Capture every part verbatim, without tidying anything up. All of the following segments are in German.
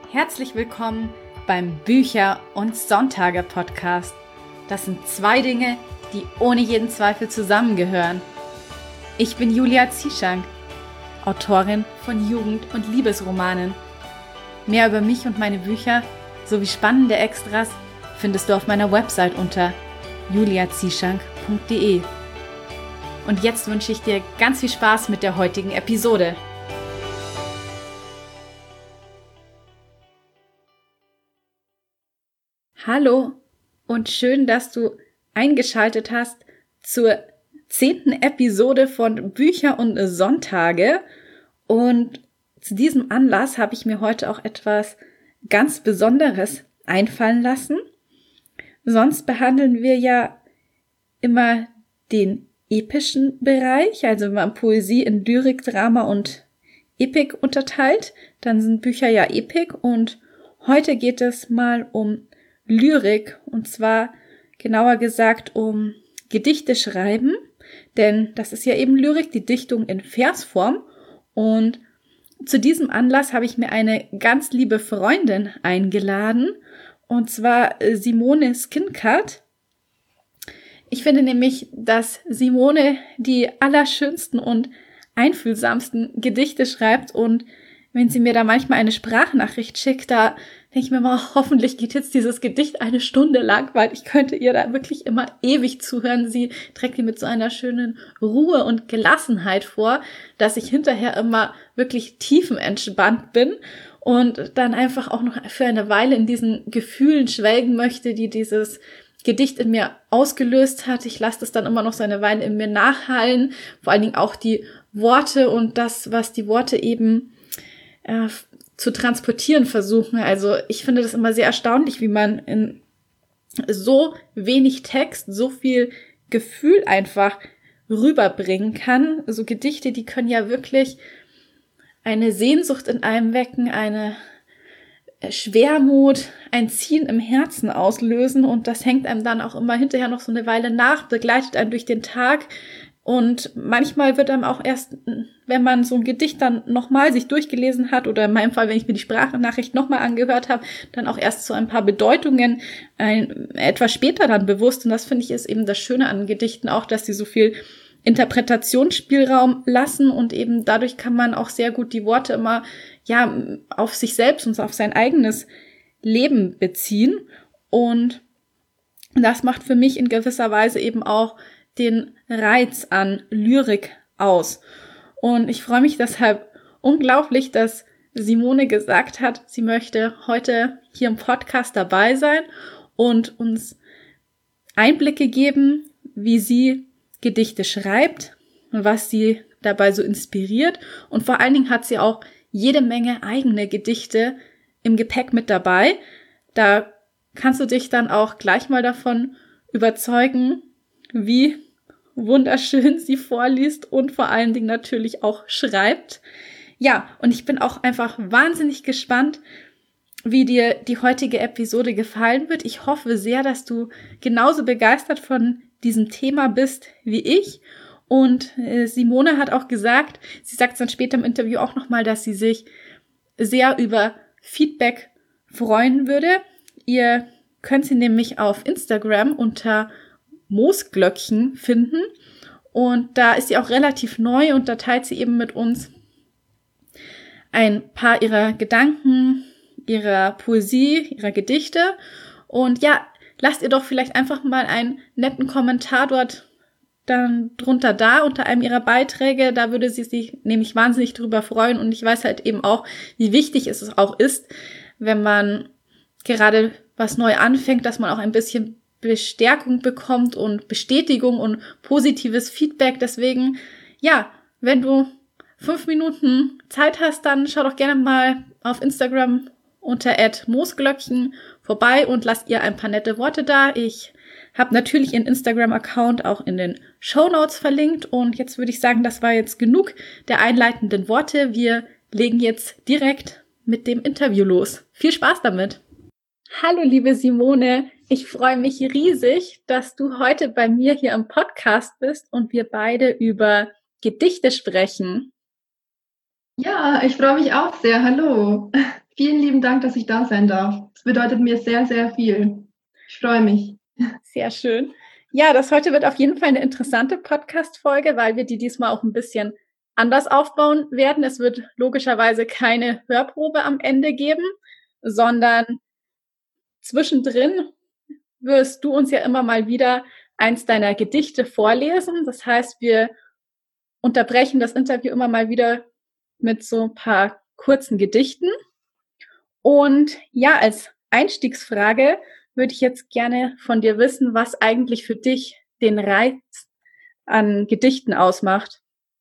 Herzlich willkommen beim Bücher- und Sonntage-Podcast. Das sind zwei Dinge, die ohne jeden Zweifel zusammengehören. Ich bin Julia Zieschank, Autorin von Jugend- und Liebesromanen. Mehr über mich und meine Bücher sowie spannende Extras findest du auf meiner Website unter julia zieschank punkt de. Und jetzt wünsche ich dir ganz viel Spaß mit der heutigen Episode. Hallo und schön, dass du eingeschaltet hast zur zehnten Episode von Bücher und Sonntage. Und zu diesem Anlass habe ich mir heute auch etwas ganz Besonderes einfallen lassen. Sonst behandeln wir ja immer den epischen Bereich, also wenn man Poesie in Lyrik, Drama und Epik unterteilt, dann sind Bücher ja Epik und heute geht es mal um Lyrik und zwar genauer gesagt um Gedichte schreiben, denn das ist ja eben Lyrik, die Dichtung in Versform und zu diesem Anlass habe ich mir eine ganz liebe Freundin eingeladen und zwar Simone Skincard. Ich finde nämlich, dass Simone die allerschönsten und einfühlsamsten Gedichte schreibt und wenn sie mir da manchmal eine Sprachnachricht schickt, da denke ich mir mal, hoffentlich geht jetzt dieses Gedicht eine Stunde lang, weil ich könnte ihr da wirklich immer ewig zuhören. Sie trägt die mit so einer schönen Ruhe und Gelassenheit vor, dass ich hinterher immer wirklich tiefenentspannt bin und dann einfach auch noch für eine Weile in diesen Gefühlen schwelgen möchte, die dieses Gedicht in mir ausgelöst hat. Ich lasse das dann immer noch so eine Weile in mir nachhallen, vor allen Dingen auch die Worte und das, was die Worte eben äh, zu transportieren versuchen. Also ich finde das immer sehr erstaunlich, wie man in so wenig Text so viel Gefühl einfach rüberbringen kann. So Gedichte, die können ja wirklich eine Sehnsucht in einem wecken, eine Schwermut, ein Ziehen im Herzen auslösen und das hängt einem dann auch immer hinterher noch so eine Weile nach, begleitet einen durch den Tag und manchmal wird einem auch erst, wenn man so ein Gedicht dann nochmal sich durchgelesen hat oder in meinem Fall, wenn ich mir die Sprachnachricht nochmal angehört habe, dann auch erst so ein paar Bedeutungen ein, etwas später dann bewusst und das finde ich ist eben das Schöne an Gedichten auch, dass sie so viel Interpretationsspielraum lassen und eben dadurch kann man auch sehr gut die Worte immer ja auf sich selbst und auf sein eigenes Leben beziehen und das macht für mich in gewisser Weise eben auch den Reiz an Lyrik aus und ich freue mich deshalb unglaublich, dass Simone gesagt hat, sie möchte heute hier im Podcast dabei sein und uns Einblicke geben, wie sie Gedichte schreibt, was sie dabei so inspiriert und vor allen Dingen hat sie auch jede Menge eigene Gedichte im Gepäck mit dabei. Da kannst du dich dann auch gleich mal davon überzeugen, wie wunderschön sie vorliest und vor allen Dingen natürlich auch schreibt. Ja, und ich bin auch einfach wahnsinnig gespannt, wie dir die heutige Episode gefallen wird. Ich hoffe sehr, dass du genauso begeistert von diesem Thema bist wie ich. Und äh, Simone hat auch gesagt, sie sagt es dann später im Interview auch nochmal, dass sie sich sehr über Feedback freuen würde. Ihr könnt sie nämlich auf Instagram unter Moosglöckchen finden. Und da ist sie auch relativ neu und da teilt sie eben mit uns ein paar ihrer Gedanken, ihrer Poesie, ihrer Gedichte. Und ja, lasst ihr doch vielleicht einfach mal einen netten Kommentar dort dann drunter da, unter einem ihrer Beiträge. Da würde sie sich nämlich wahnsinnig drüber freuen. Und ich weiß halt eben auch, wie wichtig es auch ist, wenn man gerade was neu anfängt, dass man auch ein bisschen Bestärkung bekommt und Bestätigung und positives Feedback. Deswegen, ja, wenn du fünf Minuten Zeit hast, dann schau doch gerne mal auf Instagram unter at moosglöckchen vorbei und lasst ihr ein paar nette Worte da. Ich habe natürlich ihren Instagram-Account auch in den Shownotes verlinkt und jetzt würde ich sagen, das war jetzt genug der einleitenden Worte. Wir legen jetzt direkt mit dem Interview los. Viel Spaß damit! Hallo liebe Simone, ich freue mich riesig, dass du heute bei mir hier im Podcast bist und wir beide über Gedichte sprechen. Ja, ich freue mich auch sehr. Hallo. Vielen lieben Dank, dass ich da sein darf. Es bedeutet mir sehr, sehr viel. Ich freue mich. Sehr schön. Ja, das heute wird auf jeden Fall eine interessante Podcast-Folge, weil wir die diesmal auch ein bisschen anders aufbauen werden. Es wird logischerweise keine Hörprobe am Ende geben, sondern zwischendrin wirst du uns ja immer mal wieder eins deiner Gedichte vorlesen. Das heißt, wir unterbrechen das Interview immer mal wieder mit so ein paar kurzen Gedichten. Und ja, als Einstiegsfrage würde ich jetzt gerne von dir wissen, was eigentlich für dich den Reiz an Gedichten ausmacht.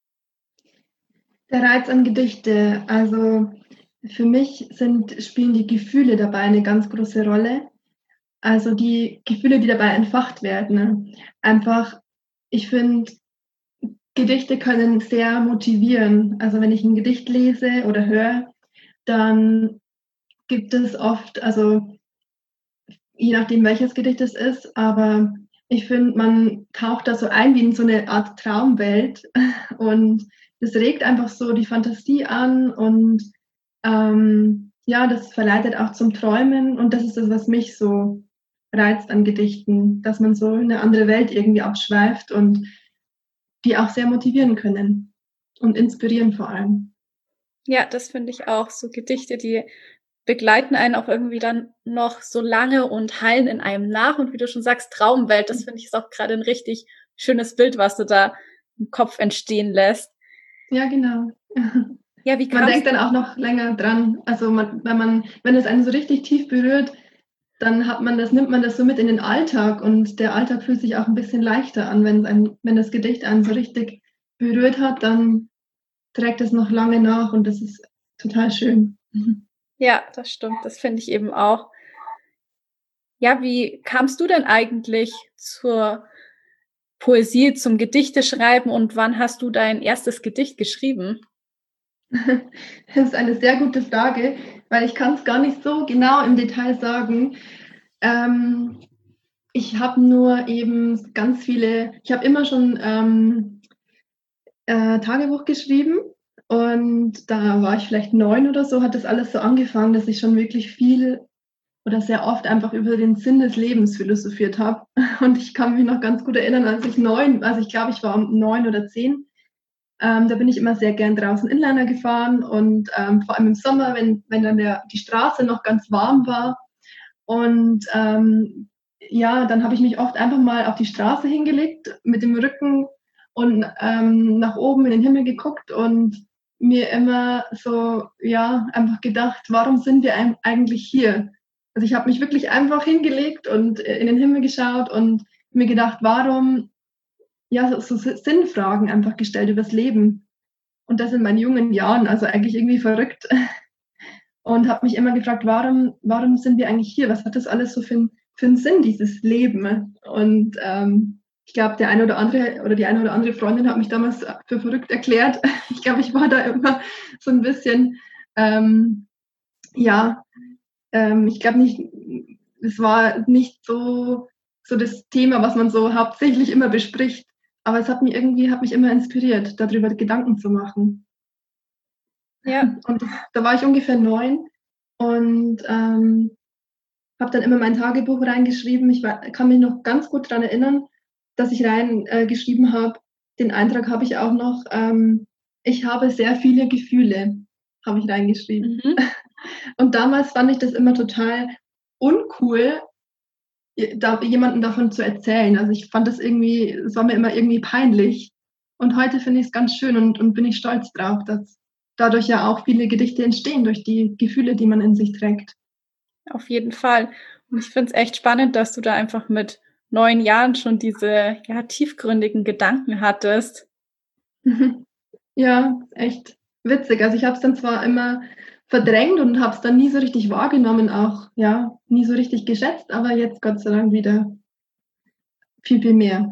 Der Reiz an Gedichte, also für mich sind, spielen die Gefühle dabei eine ganz große Rolle. Also die Gefühle, die dabei entfacht werden. Ne? Einfach, ich finde, Gedichte können sehr motivieren. Also wenn ich ein Gedicht lese oder höre, dann gibt es oft, also je nachdem welches Gedicht es ist, aber ich finde, man taucht da so ein wie in so eine Art Traumwelt und das regt einfach so die Fantasie an und ähm, ja, das verleitet auch zum Träumen und das ist das, was mich so reizt an Gedichten, dass man so in eine andere Welt irgendwie abschweift und die auch sehr motivieren können und inspirieren vor allem. Ja, das finde ich auch. So Gedichte, die begleiten einen auch irgendwie dann noch so lange und hallen in einem nach. Und wie du schon sagst, Traumwelt, das finde ich ist auch gerade ein richtig schönes Bild, was du da im Kopf entstehen lässt. Ja, genau. Ja, wie Man kam's? denkt dann auch noch länger dran. Also man, wenn man, wenn es einen so richtig tief berührt, dann hat man das, nimmt man das so mit in den Alltag und der Alltag fühlt sich auch ein bisschen leichter an. Wenn, ein, wenn das Gedicht einen so richtig berührt hat, dann trägt es noch lange nach und das ist total schön. Ja, das stimmt. Das finde ich eben auch. Ja, wie kamst du denn eigentlich zur Poesie, zum Gedichteschreiben und wann hast du dein erstes Gedicht geschrieben? Das ist eine sehr gute Frage, weil ich kann es gar nicht so genau im Detail sagen. Ähm, ich habe nur eben ganz viele, ich habe immer schon ähm, äh, Tagebuch geschrieben und da war ich vielleicht neun oder so, hat das alles so angefangen, dass ich schon wirklich viel oder sehr oft einfach über den Sinn des Lebens philosophiert habe. Und ich kann mich noch ganz gut erinnern, als ich neun, also ich glaube, ich war um neun oder zehn, ähm, da bin ich immer sehr gern draußen Inliner gefahren und ähm, vor allem im Sommer, wenn, wenn dann der, die Straße noch ganz warm war. Und ähm, ja, dann habe ich mich oft einfach mal auf die Straße hingelegt mit dem Rücken und ähm, nach oben in den Himmel geguckt und mir immer so, ja, einfach gedacht, warum sind wir eigentlich hier? Also ich habe mich wirklich einfach hingelegt und in den Himmel geschaut und mir gedacht, warum, ja, so, so Sinnfragen einfach gestellt übers Leben. Und das in meinen jungen Jahren, also eigentlich irgendwie verrückt. Und habe mich immer gefragt, warum, warum sind wir eigentlich hier? Was hat das alles so für, ein, für einen Sinn, dieses Leben? Und ähm, ich glaube, der eine oder andere oder die eine oder andere Freundin hat mich damals für verrückt erklärt. Ich glaube, ich war da immer so ein bisschen, ähm, ja, ähm, ich glaube nicht, es war nicht so, so das Thema, was man so hauptsächlich immer bespricht. Aber es hat mich irgendwie, hat mich immer inspiriert, darüber Gedanken zu machen. Ja. Und das, da war ich ungefähr neun und ähm, habe dann immer mein Tagebuch reingeschrieben. Ich war, kann mich noch ganz gut daran erinnern, dass ich reingeschrieben äh, habe. Den Eintrag habe ich auch noch. Ähm, ich habe sehr viele Gefühle, habe ich reingeschrieben. Mhm. Und damals fand ich das immer total uncool, da, jemandem davon zu erzählen. Also ich fand das irgendwie, es war mir immer irgendwie peinlich. Und heute finde ich es ganz schön und, und bin ich stolz drauf, dass dadurch ja auch viele Gedichte entstehen, durch die Gefühle, die man in sich trägt. Auf jeden Fall. Und ich finde es echt spannend, dass du da einfach mit neun Jahren schon diese ja, tiefgründigen Gedanken hattest. Ja, echt witzig. Also ich habe es dann zwar immer verdrängt und habe es dann nie so richtig wahrgenommen, auch ja, nie so richtig geschätzt, aber jetzt Gott sei Dank wieder viel, viel mehr.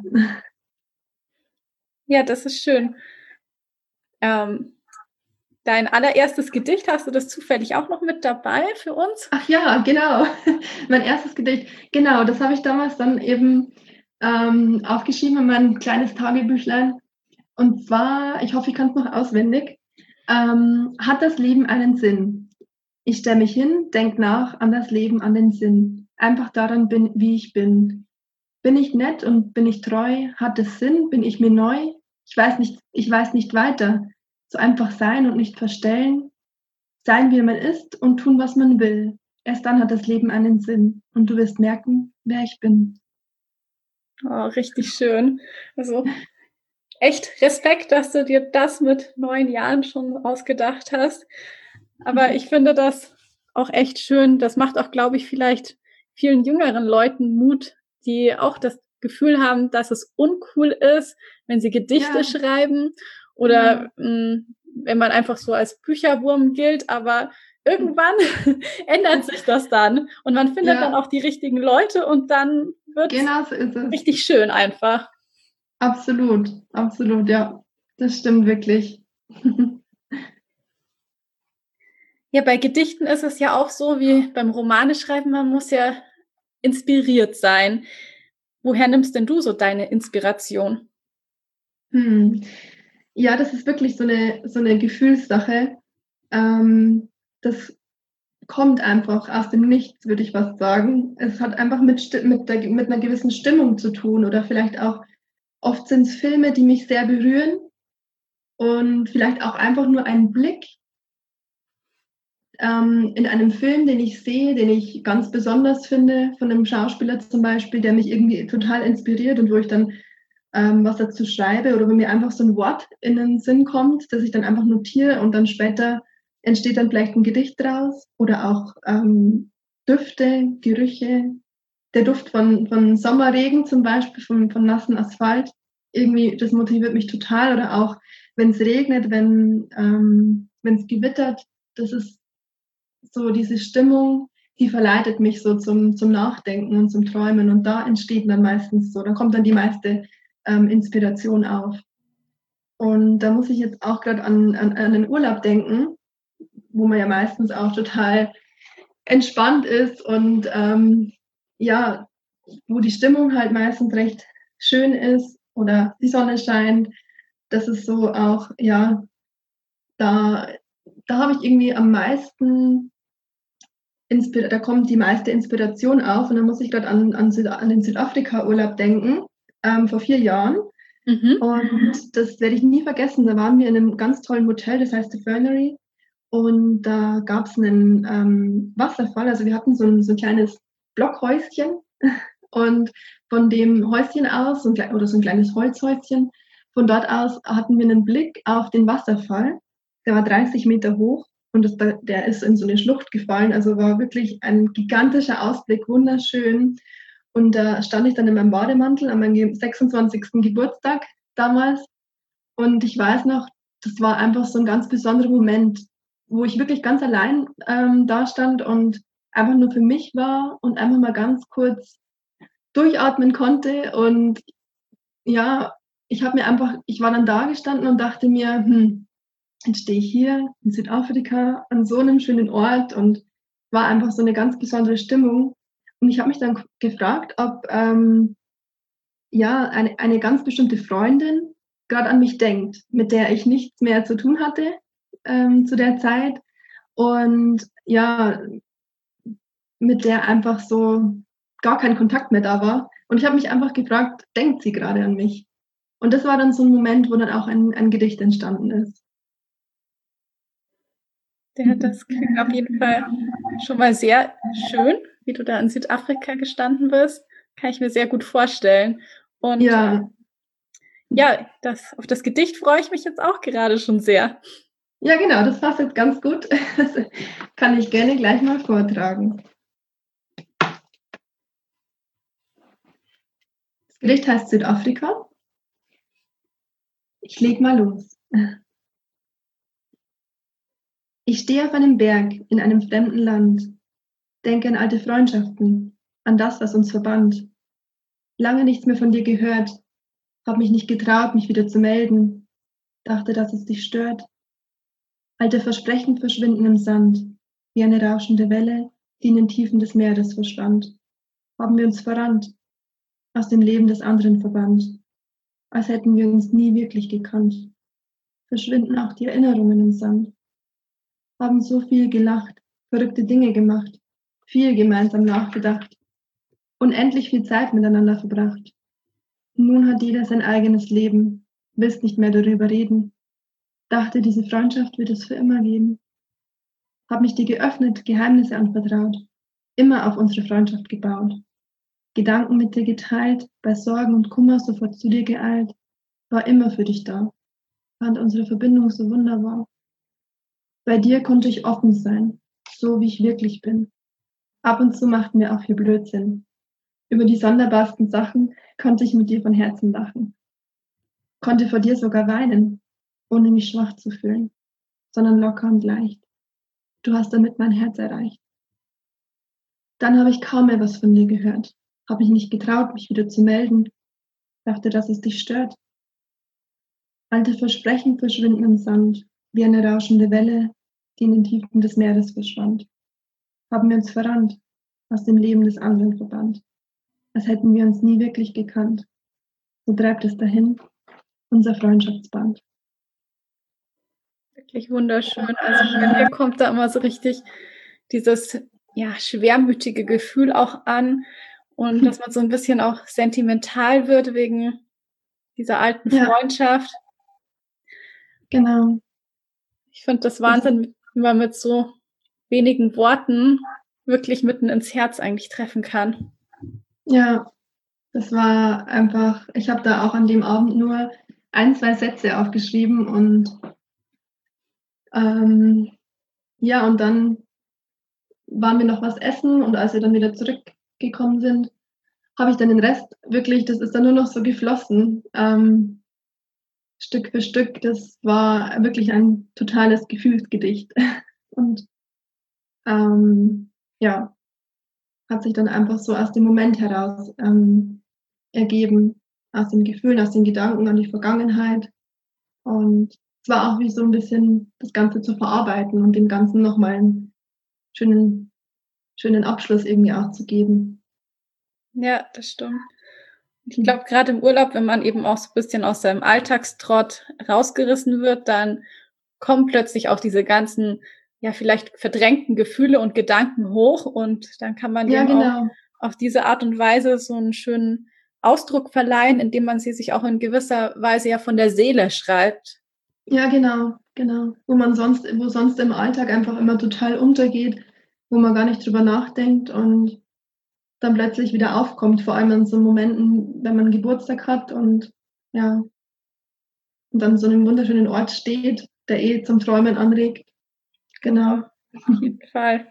Ja, das ist schön. Ähm, dein allererstes Gedicht, hast du das zufällig auch noch mit dabei für uns? Ach ja, genau. Mein erstes Gedicht. Genau, das habe ich damals dann eben ähm, aufgeschrieben in mein kleines Tagebüchlein. Und zwar, ich hoffe, ich kann es noch auswendig. Ähm, hat das Leben einen Sinn? Ich stelle mich hin, denk nach an das Leben, an den Sinn. Einfach daran bin, wie ich bin. Bin ich nett und bin ich treu? Hat es Sinn? Bin ich mir neu? Ich weiß nicht, ich weiß nicht weiter. So einfach sein und nicht verstellen. Sein, wie man ist und tun, was man will. Erst dann hat das Leben einen Sinn. Und du wirst merken, wer ich bin. Oh, richtig schön. Also echt Respekt, dass du dir das mit neun Jahren schon ausgedacht hast. Aber ich finde das auch echt schön. Das macht auch, glaube ich, vielleicht vielen jüngeren Leuten Mut, die auch das Gefühl haben, dass es uncool ist, wenn sie Gedichte Ja. schreiben oder mh, wenn man einfach so als Bücherwurm gilt. Aber irgendwann ändert sich das dann und man findet Ja. dann auch die richtigen Leute und dann wird es Genau so ist es. richtig schön einfach. Absolut, absolut, ja. Das stimmt wirklich. Ja, bei Gedichten ist es ja auch so wie beim Romaneschreiben, man muss ja inspiriert sein. Woher nimmst denn du so deine Inspiration? Hm. Ja, das ist wirklich so eine, so eine Gefühlssache. Ähm, das kommt einfach aus dem Nichts, würde ich fast sagen. Es hat einfach mit, Sti- mit, der, mit einer gewissen Stimmung zu tun oder vielleicht auch, oft sind es Filme, die mich sehr berühren und vielleicht auch einfach nur ein Blick ähm, in einem Film, den ich sehe, den ich ganz besonders finde, von einem Schauspieler zum Beispiel, der mich irgendwie total inspiriert und wo ich dann ähm, was dazu schreibe oder wenn mir einfach so ein Wort in den Sinn kommt, das ich dann einfach notiere und dann später entsteht dann vielleicht ein Gedicht draus oder auch ähm, Düfte, Gerüche, der Duft von, von Sommerregen zum Beispiel, von, von nassen Asphalt. Irgendwie, das motiviert mich total oder auch, wenn es regnet, wenn ähm, wenn es gewittert, das ist so diese Stimmung, die verleitet mich so zum, zum Nachdenken und zum Träumen. Und da entsteht dann meistens so, da kommt dann die meiste ähm, Inspiration auf. Und da muss ich jetzt auch gerade an, an, an den Urlaub denken, wo man ja meistens auch total entspannt ist und ähm, ja, wo die Stimmung halt meistens recht schön ist oder die Sonne scheint. Das ist so auch, ja, da, da habe ich irgendwie am meisten da kommt die meiste Inspiration auf und dann muss ich gerade an, an, Süd an den Südafrika-Urlaub denken, ähm, vor vier Jahren. Mhm. Und das werde ich nie vergessen. Da waren wir in einem ganz tollen Hotel, das heißt The Fernery. Und da gab es einen ähm, Wasserfall. Also wir hatten so ein, so ein kleines Blockhäuschen und von dem Häuschen aus, oder so ein kleines Holzhäuschen, von dort aus hatten wir einen Blick auf den Wasserfall. Der war dreißig Meter hoch. Und das, der ist in so eine Schlucht gefallen. Also war wirklich ein gigantischer Ausblick, wunderschön. Und da stand ich dann in meinem Bademantel an meinem sechsundzwanzigsten Geburtstag damals. Und ich weiß noch, das war einfach so ein ganz besonderer Moment, wo ich wirklich ganz allein ähm, da stand und einfach nur für mich war und einfach mal ganz kurz durchatmen konnte. Und ja, ich habe mir einfach, ich war dann da gestanden und dachte mir, hm, jetzt stehe ich hier in Südafrika an so einem schönen Ort und war einfach so eine ganz besondere Stimmung. Und ich habe mich dann gefragt, ob ähm, ja eine, eine ganz bestimmte Freundin gerade an mich denkt, mit der ich nichts mehr zu tun hatte ähm, zu der Zeit. Und ja, mit der einfach so gar kein Kontakt mehr da war. Und ich habe mich einfach gefragt, denkt sie gerade an mich? Und das war dann so ein Moment, wo dann auch ein, ein Gedicht entstanden ist. Ja, das klingt auf jeden Fall schon mal sehr schön, wie du da in Südafrika gestanden bist. Kann ich mir sehr gut vorstellen. Und ja, ja das, auf das Gedicht freue ich mich jetzt auch gerade schon sehr. Ja, genau, das passt jetzt ganz gut. Das kann ich gerne gleich mal vortragen. Das Gedicht heißt Südafrika. Ich leg mal los. Ich stehe auf einem Berg in einem fremden Land, denke an alte Freundschaften, an das, was uns verband. Lange nichts mehr von dir gehört, hab mich nicht getraut, mich wieder zu melden, dachte, dass es dich stört. Alte Versprechen verschwinden im Sand, wie eine rauschende Welle, die in den Tiefen des Meeres verschwand. Haben wir uns verrannt, aus dem Leben des anderen verbannt, als hätten wir uns nie wirklich gekannt. Verschwinden auch die Erinnerungen im Sand. Haben so viel gelacht, verrückte Dinge gemacht, viel gemeinsam nachgedacht, unendlich viel Zeit miteinander verbracht. Nun hat jeder sein eigenes Leben, willst nicht mehr darüber reden. Dachte, diese Freundschaft wird es für immer geben. Hab mich dir geöffnet, Geheimnisse anvertraut, immer auf unsere Freundschaft gebaut. Gedanken mit dir geteilt, bei Sorgen und Kummer sofort zu dir geeilt, war immer für dich da, fand unsere Verbindung so wunderbar. Bei dir konnte ich offen sein, so wie ich wirklich bin. Ab und zu machten wir auch viel Blödsinn. Über die sonderbarsten Sachen konnte ich mit dir von Herzen lachen. Konnte vor dir sogar weinen, ohne mich schwach zu fühlen, sondern locker und leicht. Du hast damit mein Herz erreicht. Dann habe ich kaum mehr was von dir gehört, habe mich nicht getraut, mich wieder zu melden, dachte, dass es dich stört. Alte Versprechen verschwinden im Sand, wie eine rauschende Welle, die in den Tiefen des Meeres verschwand. Haben wir uns verrannt, aus dem Leben des anderen verbannt, als hätten wir uns nie wirklich gekannt. So treibt es dahin, unser Freundschaftsband. Wirklich wunderschön. Also bei mir kommt da immer so richtig dieses ja, schwermütige Gefühl auch an und dass man so ein bisschen auch sentimental wird wegen dieser alten Ja. Freundschaft. Genau. Ich finde das Wahnsinn, wie man mit so wenigen Worten wirklich mitten ins Herz eigentlich treffen kann. Ja, das war einfach, ich habe da auch an dem Abend nur ein, zwei Sätze aufgeschrieben und ähm, ja, und dann waren wir noch was essen und als wir dann wieder zurückgekommen sind, habe ich dann den Rest wirklich, das ist dann nur noch so geflossen, ähm, Stück für Stück. Das war wirklich ein totales Gefühlsgedicht und ähm, ja, hat sich dann einfach so aus dem Moment heraus ähm, ergeben, aus den Gefühlen, aus den Gedanken an die Vergangenheit. Und es war auch wie so ein bisschen das Ganze zu verarbeiten und dem Ganzen nochmal einen schönen, schönen Abschluss irgendwie auch zu geben. Ja, das stimmt. Ich glaube, gerade im Urlaub, wenn man eben auch so ein bisschen aus seinem Alltagstrott rausgerissen wird, dann kommen plötzlich auch diese ganzen, ja, vielleicht verdrängten Gefühle und Gedanken hoch und dann kann man Ja, dem genau. auch auf diese Art und Weise so einen schönen Ausdruck verleihen, indem man sie sich auch in gewisser Weise ja von der Seele schreibt. Ja, genau, genau. Wo man sonst, wo sonst im Alltag einfach immer total untergeht, wo man gar nicht drüber nachdenkt und dann plötzlich wieder aufkommt, vor allem in so Momenten, wenn man Geburtstag hat und ja, und dann so einem wunderschönen Ort steht, der eh zum Träumen anregt. Genau. Auf jeden Fall.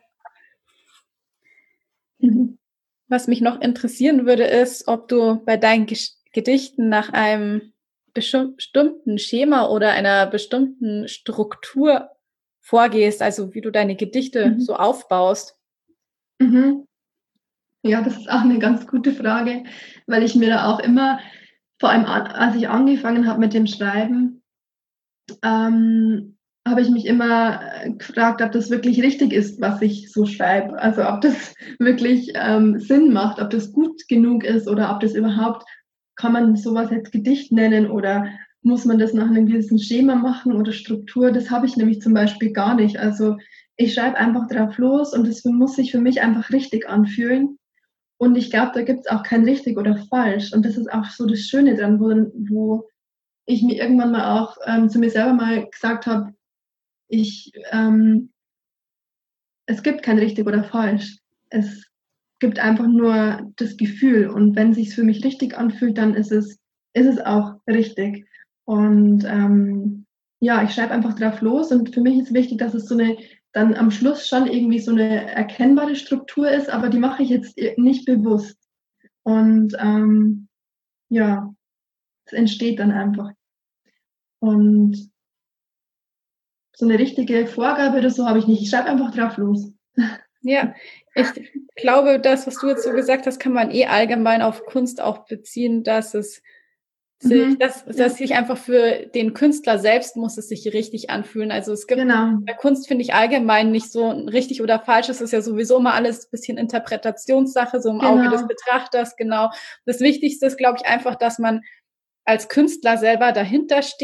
Was mich noch interessieren würde, ist, ob du bei deinen Gesch- Gedichten nach einem bestimmten Schema oder einer bestimmten Struktur vorgehst, also wie du deine Gedichte Mhm. so aufbaust. Mhm. Ja, das ist auch eine ganz gute Frage, weil ich mir da auch immer, vor allem an, als ich angefangen habe mit dem Schreiben, ähm, habe ich mich immer gefragt, ob das wirklich richtig ist, was ich so schreibe. Also ob das wirklich ähm, Sinn macht, ob das gut genug ist oder ob das überhaupt, kann man sowas jetzt Gedicht nennen oder muss man das nach einem gewissen Schema machen oder Struktur. Das habe ich nämlich zum Beispiel gar nicht. Also ich schreibe einfach drauf los und das muss sich für mich einfach richtig anfühlen. Und ich glaube, da gibt es auch kein richtig oder falsch. Und das ist auch so das Schöne dran, wo, wo ich mir irgendwann mal auch ähm, zu mir selber mal gesagt habe, ich, ähm, es gibt kein richtig oder falsch. Es gibt einfach nur das Gefühl. Und wenn es sich für mich richtig anfühlt, dann ist es, ist es auch richtig. Und ähm, ja, ich schreibe einfach drauf los. Und für mich ist wichtig, dass es so eine, dann am Schluss schon irgendwie so eine erkennbare Struktur ist, aber die mache ich jetzt nicht bewusst. Und ähm, ja, es entsteht dann einfach. Und so eine richtige Vorgabe oder so habe ich nicht. Ich schreibe einfach drauf los. Ja, ich glaube, das, was du jetzt so gesagt hast, kann man eh allgemein auf Kunst auch beziehen, dass es sich, Mhm. dass, dass ja. sich einfach für den Künstler selbst muss es sich richtig anfühlen. Also es gibt Genau. bei Kunst, finde ich, allgemein nicht so richtig oder falsch. Es ist ja sowieso immer alles ein bisschen Interpretationssache, so im Genau. Auge des Betrachters, genau. Das Wichtigste ist, glaube ich, einfach, dass man als Künstler selber dahinter steht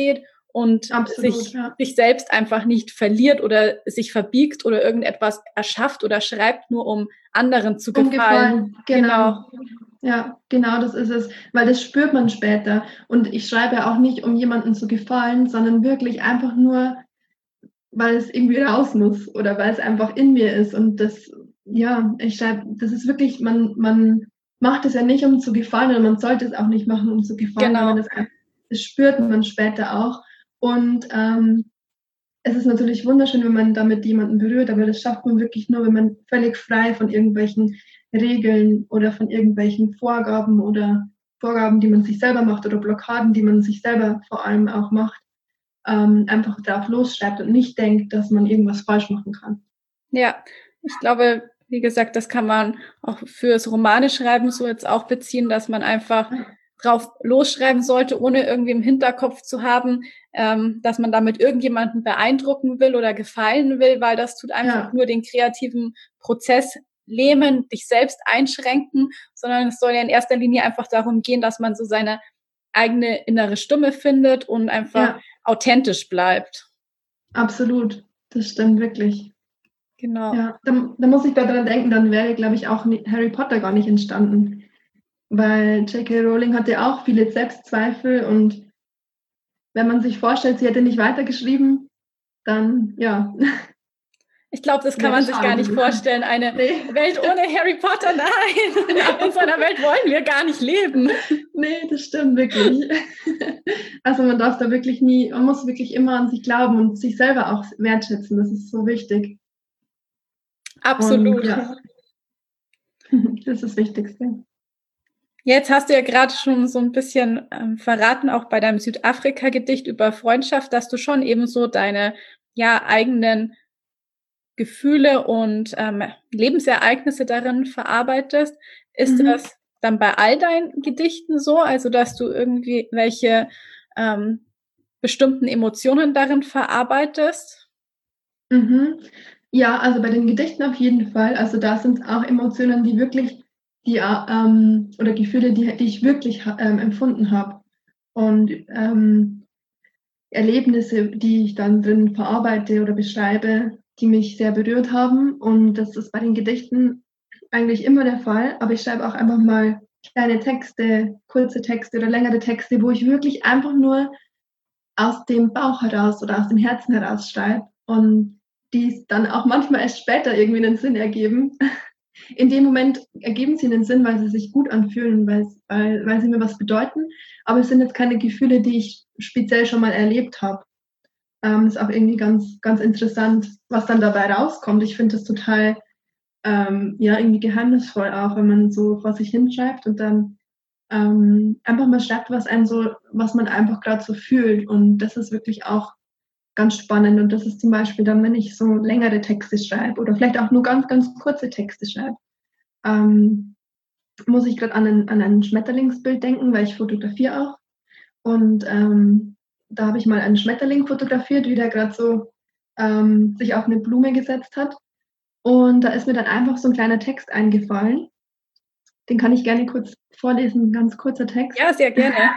und Absolut, sich, ja. sich selbst einfach nicht verliert oder sich verbiegt oder irgendetwas erschafft oder schreibt, nur um anderen zu Um gefallen. gefallen, genau. Ja, genau, das ist es, weil das spürt man später. Und ich schreibe auch nicht, um jemandem zu gefallen, sondern wirklich einfach nur, weil es irgendwie raus muss oder weil es einfach in mir ist. Und das, ja, ich schreibe, das ist wirklich, man, man macht es ja nicht, um zu gefallen, und man sollte es auch nicht machen, um zu gefallen, Genau. sondern das, das spürt man später auch. Und ähm, es ist natürlich wunderschön, wenn man damit jemanden berührt, aber das schafft man wirklich nur, wenn man völlig frei von irgendwelchen Regeln oder von irgendwelchen Vorgaben oder Vorgaben, die man sich selber macht, oder Blockaden, die man sich selber vor allem auch macht, ähm, einfach drauf losschreibt und nicht denkt, dass man irgendwas falsch machen kann. Ja, ich glaube, wie gesagt, das kann man auch fürs Romaneschreiben so jetzt auch beziehen, dass man einfach drauf losschreiben sollte, ohne irgendwie im Hinterkopf zu haben, ähm, dass man damit irgendjemanden beeindrucken will oder gefallen will, weil das tut einfach Ja. nur den kreativen Prozess lähmen, dich selbst einschränken, sondern es soll ja in erster Linie einfach darum gehen, dass man so seine eigene innere Stimme findet und einfach Ja, authentisch bleibt. absolut. Das stimmt wirklich. Genau. Ja, da, da muss ich daran denken, dann wäre, glaube ich, auch Harry Potter gar nicht entstanden. Weil J K. Rowling hatte auch viele Selbstzweifel, und wenn man sich vorstellt, sie hätte nicht weitergeschrieben, dann, ja. Ich glaube, das kann Wäre man sich gar nicht schade. vorstellen. Eine Nee. Welt ohne Harry Potter, nein. Genau. In so einer Welt wollen wir gar nicht leben. Nee, das stimmt wirklich. Also man darf da wirklich nie, man muss wirklich immer an sich glauben und sich selber auch wertschätzen. Das ist so wichtig. Absolut. Und ja, das ist das Wichtigste. Jetzt hast du ja gerade schon so ein bisschen ähm, verraten, auch bei deinem Südafrika-Gedicht über Freundschaft, dass du schon eben so deine ja eigenen Gefühle und ähm, Lebensereignisse darin verarbeitest. Ist Mhm. das dann bei all deinen Gedichten so, also dass du irgendwie welche ähm, bestimmten Emotionen darin verarbeitest? Mhm. Ja, also bei den Gedichten auf jeden Fall. Also da sind auch Emotionen, die wirklich, die ähm, oder Gefühle, die, die ich wirklich ähm, empfunden habe. Und ähm, Erlebnisse, die ich dann drin verarbeite oder beschreibe, die mich sehr berührt haben. Und das ist bei den Gedichten eigentlich immer der Fall. Aber ich schreibe auch einfach mal kleine Texte, kurze Texte oder längere Texte, wo ich wirklich einfach nur aus dem Bauch heraus oder aus dem Herzen heraus schreibe, und die dann auch manchmal erst später irgendwie einen Sinn ergeben. In dem Moment ergeben sie einen Sinn, weil sie sich gut anfühlen, weil, weil, weil sie mir was bedeuten. Aber es sind jetzt keine Gefühle, die ich speziell schon mal erlebt habe. Ähm, ist auch irgendwie ganz, ganz interessant, was dann dabei rauskommt. Ich finde das total ähm, ja, irgendwie geheimnisvoll auch, wenn man so vor sich hinschreibt und dann ähm, einfach mal schreibt, was einem so, was man einfach gerade so fühlt. Und das ist wirklich auch ganz spannend. Und das ist zum Beispiel dann, wenn ich so längere Texte schreibe oder vielleicht auch nur ganz, ganz kurze Texte schreibe, ähm, muss ich gerade an ein, an ein Schmetterlingsbild denken, weil ich fotografiere auch. Und ähm, da habe ich mal einen Schmetterling fotografiert, wie der gerade so ähm, sich auf eine Blume gesetzt hat. Und da ist mir dann einfach so ein kleiner Text eingefallen. Den kann ich gerne kurz vorlesen, ein ganz kurzer Text. Ja, sehr gerne.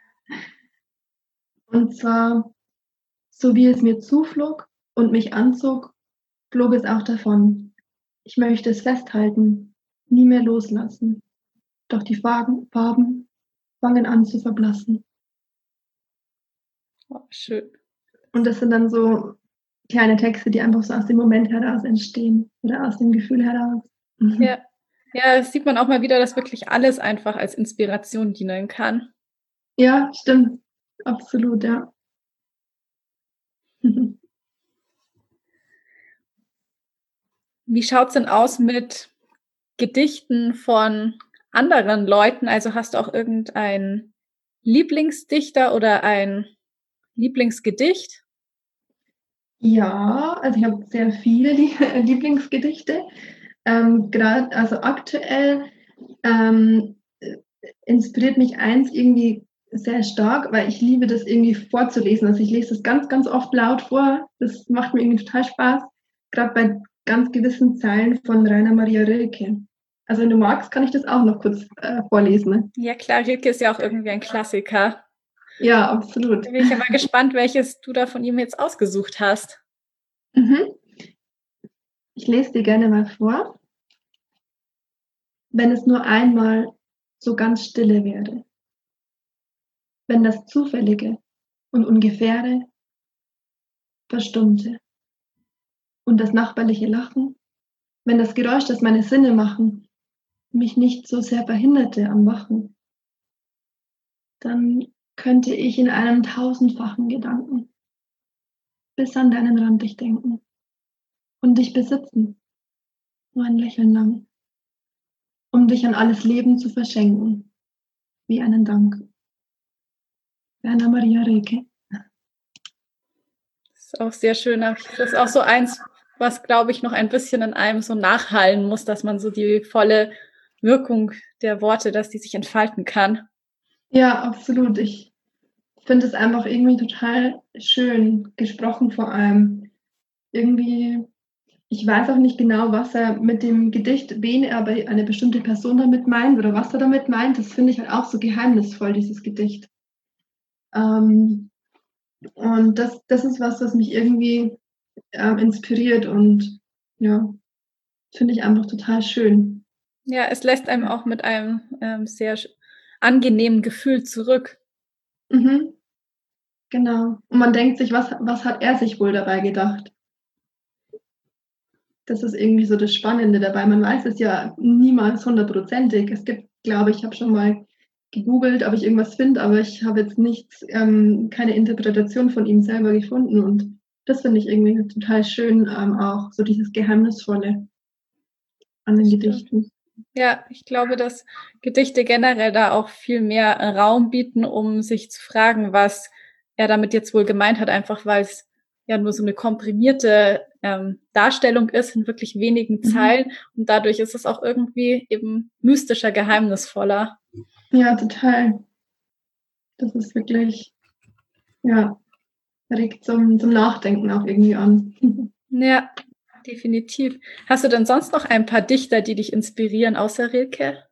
Und zwar: So wie es mir zuflog und mich anzog, flog es auch davon. Ich möchte es festhalten, nie mehr loslassen. Doch die Farben, Farben fangen an zu verblassen. Oh, schön. Und das sind dann so kleine Texte, die einfach so aus dem Moment heraus entstehen oder aus dem Gefühl heraus. Ja. Ja, das sieht man auch mal wieder, dass wirklich alles einfach als Inspiration dienen kann. Ja, stimmt. Absolut, ja. Wie schaut's denn aus mit Gedichten von anderen Leuten? Also hast du auch irgendeinen Lieblingsdichter oder ein Lieblingsgedicht? Ja, also ich habe sehr viele Lieblingsgedichte. Ähm, Gerade, also aktuell ähm, inspiriert mich eins irgendwie sehr stark, weil ich liebe das irgendwie vorzulesen. Also ich lese das ganz, ganz oft laut vor. Das macht mir irgendwie total Spaß. Gerade bei ganz gewissen Zeilen von Rainer Maria Rilke. Also wenn du magst, kann ich das auch noch kurz äh, vorlesen. Ne? Ja klar, Rilke ist ja auch irgendwie ein Klassiker. Ja, absolut. Da bin ich ja mal gespannt, welches du da von ihm jetzt ausgesucht hast. Mhm. Ich lese dir gerne mal vor. Wenn es nur einmal so ganz stille wäre, wenn das Zufällige und Ungefähre verstummte und das nachbarliche Lachen, wenn das Geräusch, das meine Sinne machen, mich nicht so sehr verhinderte am Wachen, dann könnte ich in einem tausendfachen Gedanken bis an deinen Rand dich denken und dich besitzen, nur ein Lächeln lang, um dich an alles Leben zu verschenken, wie einen Dank. Werner Maria Rilke. Das ist auch sehr schön. Das ist auch so eins, was, glaube ich, noch ein bisschen in einem so nachhallen muss, dass man so die volle Wirkung der Worte, dass die sich entfalten kann. Ja, absolut. Ich finde es einfach irgendwie total schön gesprochen, vor allem. Irgendwie, ich weiß auch nicht genau, was er mit dem Gedicht, wen er bei eine bestimmte Person damit meint oder was er damit meint. Das finde ich halt auch so geheimnisvoll, dieses Gedicht. Ähm, und das, das ist was, was mich irgendwie ähm, inspiriert und ja, finde ich einfach total schön. Ja, es lässt einem auch mit einem ähm, sehr angenehmen Gefühl zurück. Mhm, genau. Und man denkt sich, was, was hat er sich wohl dabei gedacht? Das ist irgendwie so das Spannende dabei. Man weiß es ja niemals hundertprozentig. Es gibt, glaube ich, ich habe schon mal gegoogelt, ob ich irgendwas finde, aber ich habe jetzt nichts, ähm, keine Interpretation von ihm selber gefunden. Und das finde ich irgendwie total schön, ähm, auch so dieses Geheimnisvolle an den Gedichten. Ja, ich glaube, dass Gedichte generell da auch viel mehr Raum bieten, um sich zu fragen, was er damit jetzt wohl gemeint hat, einfach weil es ja nur so eine komprimierte ähm, Darstellung ist in wirklich wenigen Mhm. Zeilen und dadurch ist es auch irgendwie eben mystischer, geheimnisvoller. Ja, total. Das ist wirklich, ja, regt zum, zum Nachdenken auch irgendwie an. Ja, definitiv. Hast du denn sonst noch ein paar Dichter, die dich inspirieren, außer Rilke?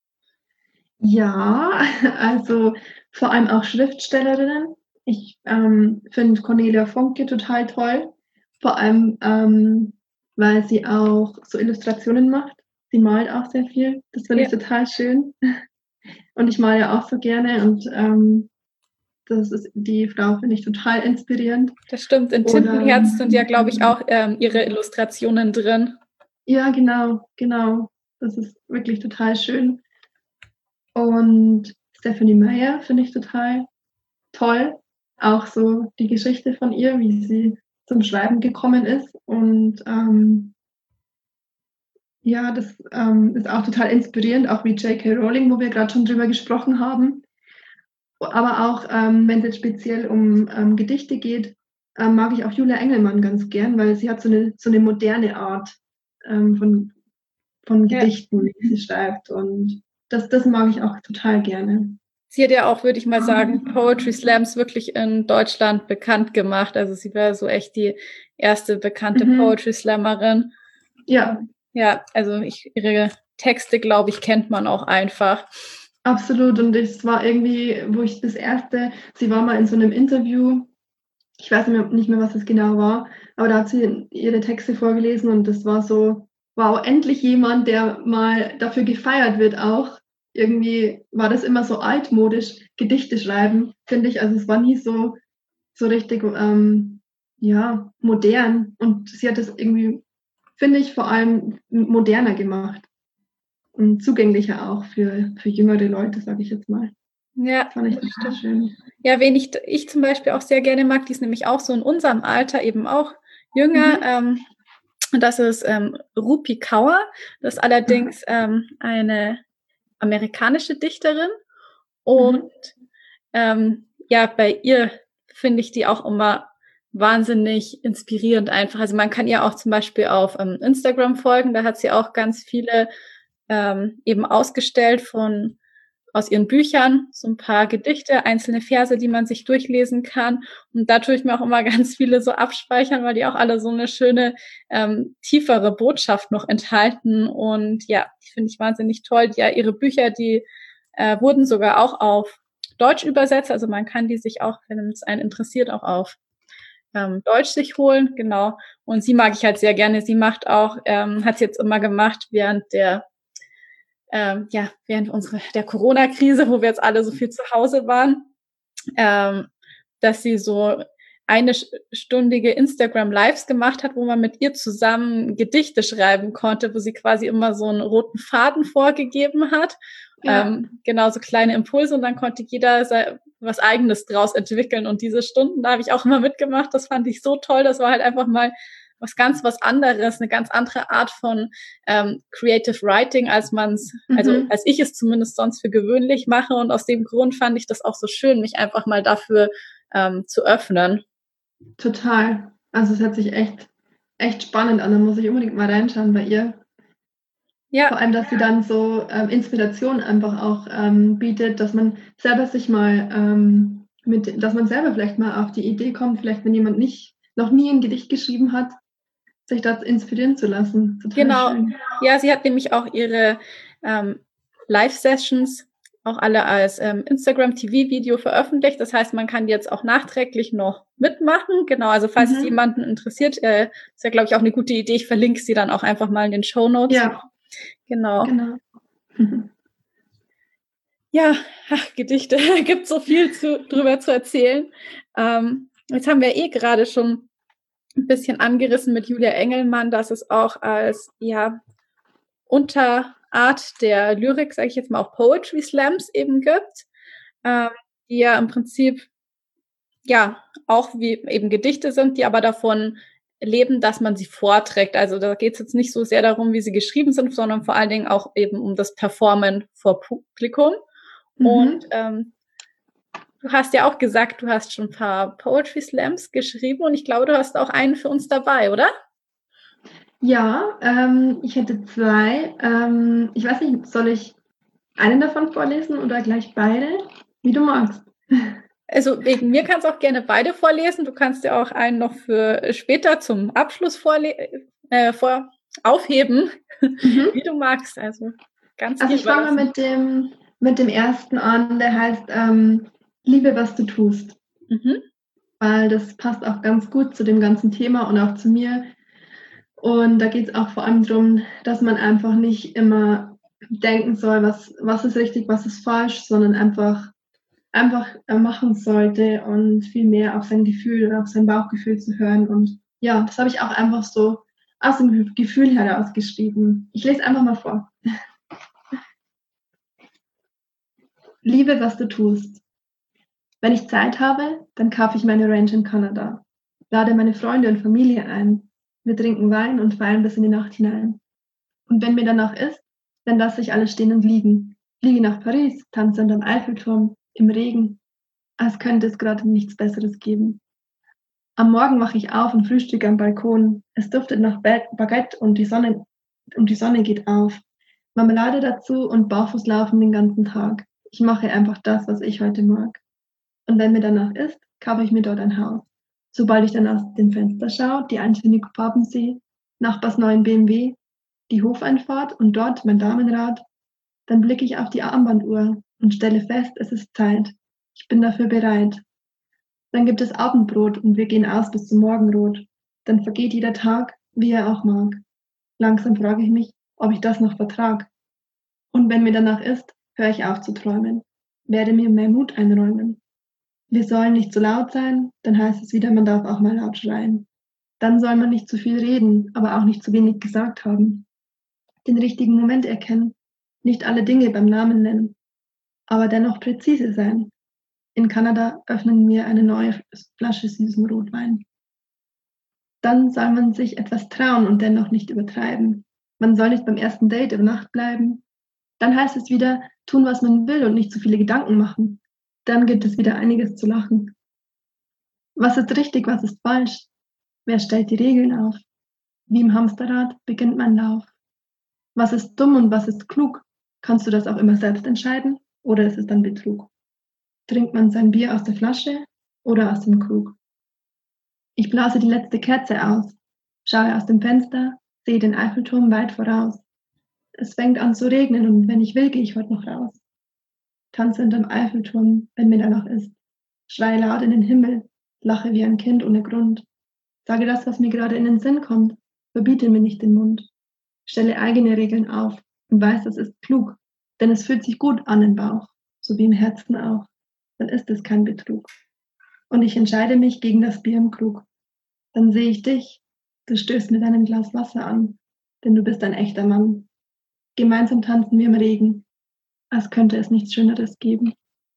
Ja, also vor allem auch Schriftstellerinnen. Ich ähm, finde Cornelia Funke total toll, vor allem ähm, weil sie auch so Illustrationen macht. Sie malt auch sehr viel. Das finde Ja. ich total schön. Und ich male ja auch so gerne und ähm, das ist die Frau, finde ich total inspirierend. Das stimmt. In Oder, Tintenherz sind ja, glaube ich, auch ähm, ihre Illustrationen drin. ja, genau, genau. Das ist wirklich total schön. Und Stephanie Meyer finde ich total toll. Auch so die Geschichte von ihr, wie sie zum Schreiben gekommen ist. Und ähm, ja, das ähm, ist auch total inspirierend, auch wie J K. Rowling, wo wir gerade schon drüber gesprochen haben. Aber auch, ähm, wenn es jetzt speziell um ähm, Gedichte geht, ähm, mag ich auch Julia Engelmann ganz gern, weil sie hat so eine, so eine moderne Art ähm, von, von Gedichten, ja, die sie schreibt. Und das, das mag ich auch total gerne. Sie hat ja auch, würde ich mal sagen, Poetry Slams wirklich in Deutschland bekannt gemacht. Also sie war so echt die erste bekannte mhm. Poetry Slammerin. Ja. Ja, also ich, ihre Texte, glaube ich, kennt man auch einfach. Absolut. Und es war irgendwie, wo ich das erste, sie war mal in so einem Interview, ich weiß nicht mehr, was es genau war, aber da hat sie ihre Texte vorgelesen und das war so, wow, endlich jemand, der mal dafür gefeiert wird auch. Irgendwie war das immer so altmodisch, Gedichte schreiben, finde ich. Also es war nie so, so richtig, ähm, ja, modern. Und sie hat das irgendwie, finde ich, vor allem moderner gemacht. Und zugänglicher auch für, für jüngere Leute, sage ich jetzt mal. Ja, fand ich total schön. Ja, wen ich, ich zum Beispiel auch sehr gerne mag, die ist nämlich auch so in unserem Alter, eben auch jünger. Mhm. Ähm, das ist ähm, Rupi Kaur. Das ist allerdings mhm. ähm, eine amerikanische Dichterin. Und mhm. ähm, ja, bei ihr finde ich die auch immer wahnsinnig inspirierend einfach. Also man kann ihr auch zum Beispiel auf ähm, Instagram folgen. Da hat sie auch ganz viele ähm, eben ausgestellt von aus ihren Büchern, so ein paar Gedichte, einzelne Verse, die man sich durchlesen kann. Und da tue ich mir auch immer ganz viele so abspeichern, weil die auch alle so eine schöne, ähm, tiefere Botschaft noch enthalten. Und ja, die finde ich wahnsinnig toll. Ja, ihre Bücher, die äh, wurden sogar auch auf Deutsch übersetzt. Also man kann die sich auch, wenn es einen interessiert, auch auf ähm, Deutsch sich holen. Genau. Und sie mag ich halt sehr gerne. Sie macht auch, ähm, hat sie jetzt immer gemacht während der ähm, ja, während unserer der Corona-Krise, wo wir jetzt alle so viel zu Hause waren, ähm, dass sie so eine stündige Instagram-Lives gemacht hat, wo man mit ihr zusammen Gedichte schreiben konnte, wo sie quasi immer so einen roten Faden vorgegeben hat. Ja. Ähm, genau, so kleine Impulse und dann konnte jeder was Eigenes draus entwickeln. Und diese Stunden, da habe ich auch immer mitgemacht. Das fand ich so toll. Das war halt einfach mal was ganz was anderes, eine ganz andere Art von ähm, Creative Writing, als man es, mhm. also als ich es zumindest sonst für gewöhnlich mache. Und aus dem Grund fand ich das auch so schön, mich einfach mal dafür ähm, zu öffnen. Total. Also es hört sich echt, echt spannend an. Da muss ich unbedingt mal reinschauen bei ihr. Ja. Vor allem, dass sie dann so ähm, Inspiration einfach auch ähm, bietet, dass man selber sich mal ähm, mit, dass man selber vielleicht mal auf die Idee kommt, vielleicht wenn jemand nicht noch nie ein Gedicht geschrieben hat, sich dazu inspirieren zu lassen. Total genau. Schön. Ja, sie hat nämlich auch ihre ähm, Live-Sessions auch alle als ähm, Instagram-T V-Video veröffentlicht. Das heißt, man kann jetzt auch nachträglich noch mitmachen. Genau, also falls mhm. es jemanden interessiert, äh, ist ja, glaube ich, auch eine gute Idee. Ich verlinke sie dann auch einfach mal in den Shownotes. Ja, genau. genau. Mhm. Ja, ach, Gedichte, gibt so viel zu, drüber zu erzählen. Ähm, jetzt haben wir eh gerade schon ein bisschen angerissen mit Julia Engelmann, dass es auch als ja Unterart der Lyrik, sage ich jetzt mal, auch Poetry Slams eben gibt, ähm, die ja im Prinzip ja auch wie eben Gedichte sind, die aber davon leben, dass man sie vorträgt. Also da geht es jetzt nicht so sehr darum, wie sie geschrieben sind, sondern vor allen Dingen auch eben um das Performen vor Publikum. Mhm. Und ähm, du hast ja auch gesagt, du hast schon ein paar Poetry Slams geschrieben und ich glaube, du hast auch einen für uns dabei, oder? Ja, ähm, ich hätte zwei. Ähm, ich weiß nicht, soll ich einen davon vorlesen oder gleich beide? Wie du magst. Also wegen mir kannst du auch gerne beide vorlesen. Du kannst ja auch einen noch für später zum Abschluss vorle äh, vor aufheben, mhm. wie du magst. Also ganz Also ich fange mit dem, mit dem ersten an, der heißt ähm, Liebe, was du tust. Mhm. Weil das passt auch ganz gut zu dem ganzen Thema und auch zu mir. Und da geht es auch vor allem darum, dass man einfach nicht immer denken soll, was, was ist richtig, was ist falsch, sondern einfach, einfach machen sollte und viel mehr auf sein Gefühl oder auf sein Bauchgefühl zu hören. Und ja, das habe ich auch einfach so aus dem Gefühl heraus geschrieben. Ich lese einfach mal vor. Liebe, was du tust. Wenn ich Zeit habe, dann kaufe ich meine Ranch in Kanada, lade meine Freunde und Familie ein. Wir trinken Wein und feiern bis in die Nacht hinein. Und wenn mir danach ist, dann lasse ich alles stehen und liegen. Fliege nach Paris, tanze unterm Eiffelturm, im Regen, als könnte es gerade nichts Besseres geben. Am Morgen wache ich auf und frühstücke am Balkon. Es duftet nach Baguette und die Sonne, und die Sonne geht auf. Marmelade dazu und barfuß laufen den ganzen Tag. Ich mache einfach das, was ich heute mag. Und wenn mir danach ist, kaufe ich mir dort ein Haus. Sobald ich dann aus dem Fenster schaue, die eintönigen Farben sehe, Nachbars neuen B M W, die Hofeinfahrt und dort mein Damenrad, dann blicke ich auf die Armbanduhr und stelle fest, es ist Zeit. Ich bin dafür bereit. Dann gibt es Abendbrot und wir gehen aus bis zum Morgenrot. Dann vergeht jeder Tag, wie er auch mag. Langsam frage ich mich, ob ich das noch vertrag. Und wenn mir danach ist, höre ich auf zu träumen, werde mir mehr Mut einräumen. Wir sollen nicht zu laut sein, dann heißt es wieder, man darf auch mal laut schreien. Dann soll man nicht zu viel reden, aber auch nicht zu wenig gesagt haben. Den richtigen Moment erkennen, nicht alle Dinge beim Namen nennen, aber dennoch präzise sein. In Kanada öffnen wir eine neue Flasche süßen Rotwein. Dann soll man sich etwas trauen und dennoch nicht übertreiben. Man soll nicht beim ersten Date über Nacht bleiben. Dann heißt es wieder, tun, was man will und nicht zu viele Gedanken machen. Dann gibt es wieder einiges zu lachen. Was ist richtig, was ist falsch? Wer stellt die Regeln auf? Wie im Hamsterrad beginnt mein Lauf. Was ist dumm und was ist klug? Kannst du das auch immer selbst entscheiden oder ist es dann Betrug? Trinkt man sein Bier aus der Flasche oder aus dem Krug? Ich blase die letzte Kerze aus, schaue aus dem Fenster, sehe den Eiffelturm weit voraus. Es fängt an zu regnen und wenn ich will, gehe ich heute noch raus. tanze hinterm Eiffelturm, wenn mir danach ist. Schreie laut in den Himmel, lache wie ein Kind ohne Grund. Sage das, was mir gerade in den Sinn kommt, verbiete mir nicht den Mund. Stelle eigene Regeln auf und weiß, das ist klug, denn es fühlt sich gut an im Bauch, so wie im Herzen auch. Dann ist es kein Betrug. Und ich entscheide mich gegen das Bier im Krug. Dann sehe ich dich, du stößt mit einem Glas Wasser an, denn du bist ein echter Mann. Gemeinsam tanzen wir im Regen, als könnte es nichts Schöneres geben.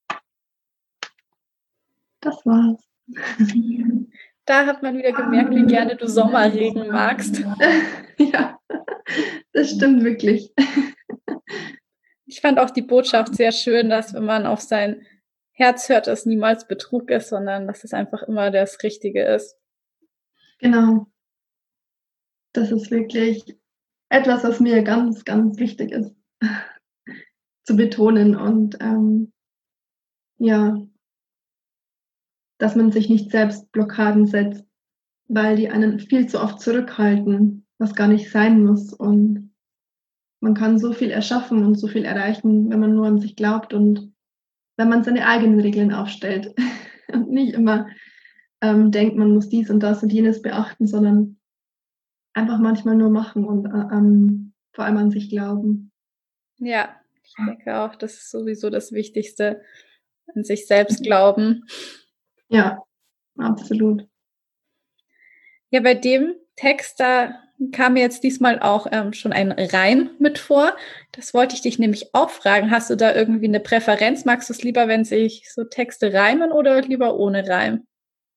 Das war's. Da hat man wieder gemerkt, wie gerne du Sommerregen magst. Ja, das stimmt wirklich. Ich fand auch die Botschaft sehr schön, dass wenn man auf sein Herz hört, es niemals Betrug ist, sondern dass es einfach immer das Richtige ist. Genau. Das ist wirklich etwas, was mir ganz, ganz wichtig ist zu betonen und ähm, ja, dass man sich nicht selbst Blockaden setzt, weil die einen viel zu oft zurückhalten, was gar nicht sein muss. Und man kann so viel erschaffen und so viel erreichen, wenn man nur an sich glaubt und wenn man seine eigenen Regeln aufstellt und nicht immer ähm, denkt, man muss dies und das und jenes beachten, sondern einfach manchmal nur machen und äh, ähm, vor allem an sich glauben. Ja, ich denke auch, das ist sowieso das Wichtigste, an sich selbst glauben. Ja, absolut. Ja, bei dem Text, da kam mir jetzt diesmal auch ähm, schon ein Reim mit vor. Das wollte ich dich nämlich auch fragen. Hast du da irgendwie eine Präferenz? Magst du es lieber, wenn sich so Texte reimen oder lieber ohne Reim?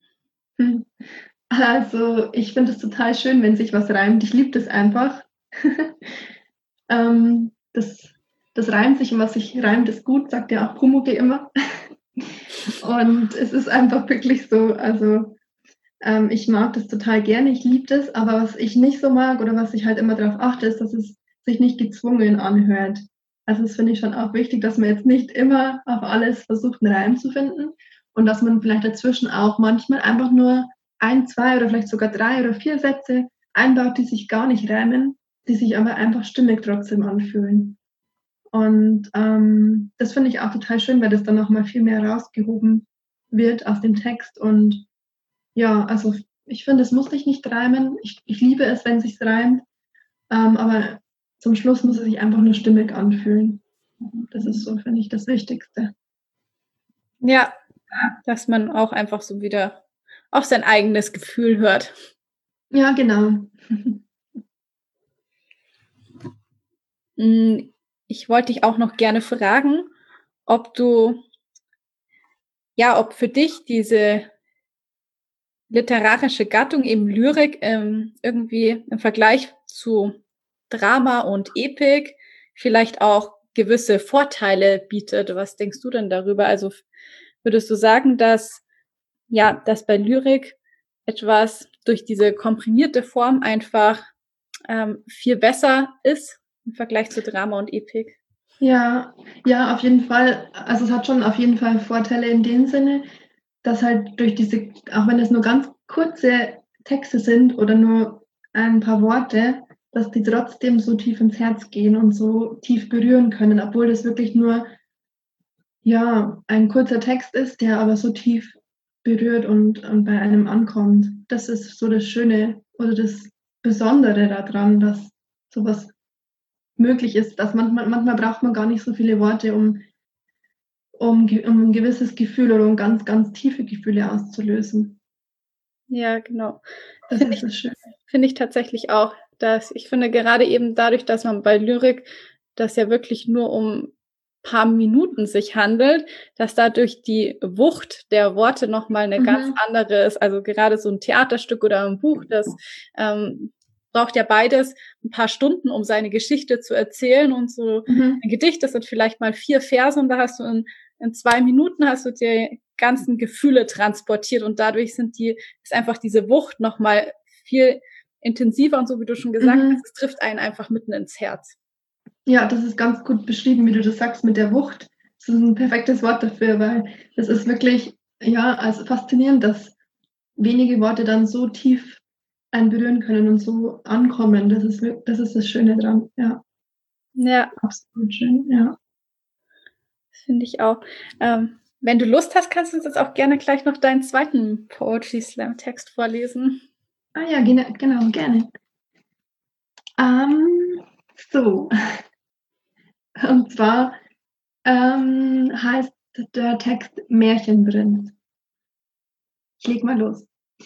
Also ich finde es total schön, wenn sich was reimt. Ich liebe das einfach. ähm, das, das reimt sich und was sich reimt, ist gut, sagt ja auch Pumuckl immer. Und es ist einfach wirklich so, also ähm, ich mag das total gerne, ich liebe das, aber was ich nicht so mag oder was ich halt immer darauf achte, ist, dass es sich nicht gezwungen anhört. Also das finde ich schon auch wichtig, dass man jetzt nicht immer auf alles versucht, einen Reim zu finden und dass man vielleicht dazwischen auch manchmal einfach nur ein, zwei oder vielleicht sogar drei oder vier Sätze einbaut, die sich gar nicht reimen, die sich aber einfach stimmig trotzdem anfühlen. Und ähm, das finde ich auch total schön, weil das dann nochmal viel mehr rausgehoben wird aus dem Text. Und ja, also ich finde, es muss sich nicht reimen. Ich, ich liebe es, wenn es sich reimt. Ähm, aber zum Schluss muss es sich einfach nur stimmig anfühlen. Das ist so, finde ich, das Wichtigste. Ja, dass man auch einfach so wieder auf sein eigenes Gefühl hört. Ja, genau. Ich wollte dich auch noch gerne fragen, ob du, ja, ob für dich diese literarische Gattung, eben Lyrik, ähm, irgendwie im Vergleich zu Drama und Epik vielleicht auch gewisse Vorteile bietet. Was denkst du denn darüber? Also würdest du sagen, dass, ja, dass bei Lyrik etwas durch diese komprimierte Form einfach ähm, viel besser ist im Vergleich zu Drama und Epik? Ja, ja, auf jeden Fall. Also es hat schon auf jeden Fall Vorteile in dem Sinne, dass halt durch diese, auch wenn es nur ganz kurze Texte sind oder nur ein paar Worte, dass die trotzdem so tief ins Herz gehen und so tief berühren können, obwohl das wirklich nur ja ein kurzer Text ist, der aber so tief berührt und, und bei einem ankommt. Das ist so das Schöne oder das Besondere daran, dass sowas möglich ist, dass manchmal, manchmal braucht man gar nicht so viele Worte, um, um, um ein gewisses Gefühl oder um ganz, ganz tiefe Gefühle auszulösen. Ja, genau. Das Finde ist das ich, Schöne. finde ich tatsächlich auch, dass ich finde gerade eben dadurch, dass man bei Lyrik das ja wirklich nur um paar Minuten sich handelt, dass dadurch die Wucht der Worte nochmal eine mhm. ganz andere ist. Also gerade so ein Theaterstück oder ein Buch, das ähm, braucht ja beides ein paar Stunden, um seine Geschichte zu erzählen. Und so mhm. ein Gedicht, das sind vielleicht mal vier Verse und da hast du in, in zwei Minuten hast du die ganzen Gefühle transportiert und dadurch sind die, ist einfach diese Wucht nochmal viel intensiver und so wie du schon gesagt mhm. hast, es trifft einen einfach mitten ins Herz. Ja, das ist ganz gut beschrieben, wie du das sagst, mit der Wucht. Das ist ein perfektes Wort dafür, weil das ist wirklich, ja, also faszinierend, dass wenige Worte dann so tief einen berühren können und so ankommen. Das ist, das ist das Schöne dran, ja. Ja. Absolut schön, ja. Finde ich auch. Ähm, wenn du Lust hast, kannst du uns jetzt auch gerne gleich noch deinen zweiten Poetry Slam Text vorlesen. Ah ja, genau, genau gerne. Ähm, so, und zwar ähm, heißt der Text Märchenprinz. Ich leg mal los.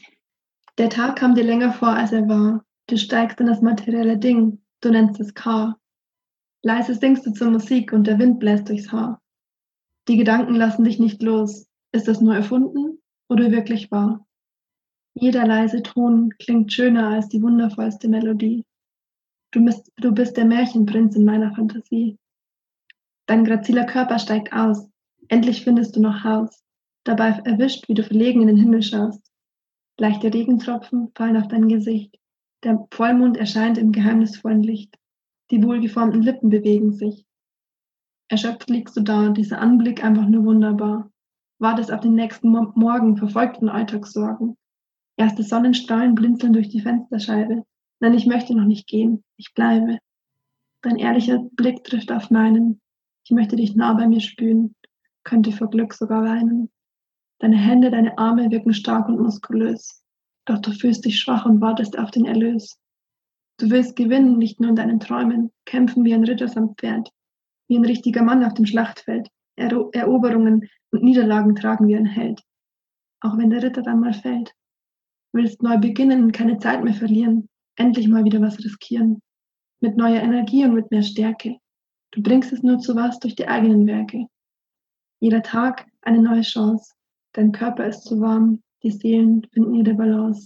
Der Tag kam dir länger vor, als er war. Du steigst in das materielle Ding, du nennst es K. Leise singst du zur Musik und der Wind bläst durchs Haar. Die Gedanken lassen dich nicht los. Ist das nur erfunden oder wirklich wahr? Jeder leise Ton klingt schöner als die wundervollste Melodie. Du bist, du bist der Märchenprinz in meiner Fantasie. Dein graziler Körper steigt aus. Endlich findest du noch Haus. Dabei erwischt, wie du verlegen in den Himmel schaust. Leichte Regentropfen fallen auf dein Gesicht. Der Vollmond erscheint im geheimnisvollen Licht. Die wohlgeformten Lippen bewegen sich. Erschöpft liegst du da, dieser Anblick einfach nur wunderbar. Wartest auf den nächsten Mo- Morgen, verfolgt von Alltagssorgen. Erste Sonnenstrahlen blinzeln durch die Fensterscheibe. Nein, ich möchte noch nicht gehen, ich bleibe. Dein ehrlicher Blick trifft auf meinen. Ich möchte dich nah bei mir spüren, könnte vor Glück sogar weinen. Deine Hände, deine Arme wirken stark und muskulös. Doch du fühlst dich schwach und wartest auf den Erlös. Du willst gewinnen, nicht nur in deinen Träumen, kämpfen wie ein Ritter am Pferd, wie ein richtiger Mann auf dem Schlachtfeld. Ero Eroberungen und Niederlagen tragen wie ein Held. Auch wenn der Ritter dann mal fällt. Du willst neu beginnen und keine Zeit mehr verlieren. Endlich mal wieder was riskieren. Mit neuer Energie und mit mehr Stärke. Du bringst es nur zu was durch die eigenen Werke. Jeder Tag eine neue Chance. Dein Körper ist zu warm, die Seelen finden ihre Balance.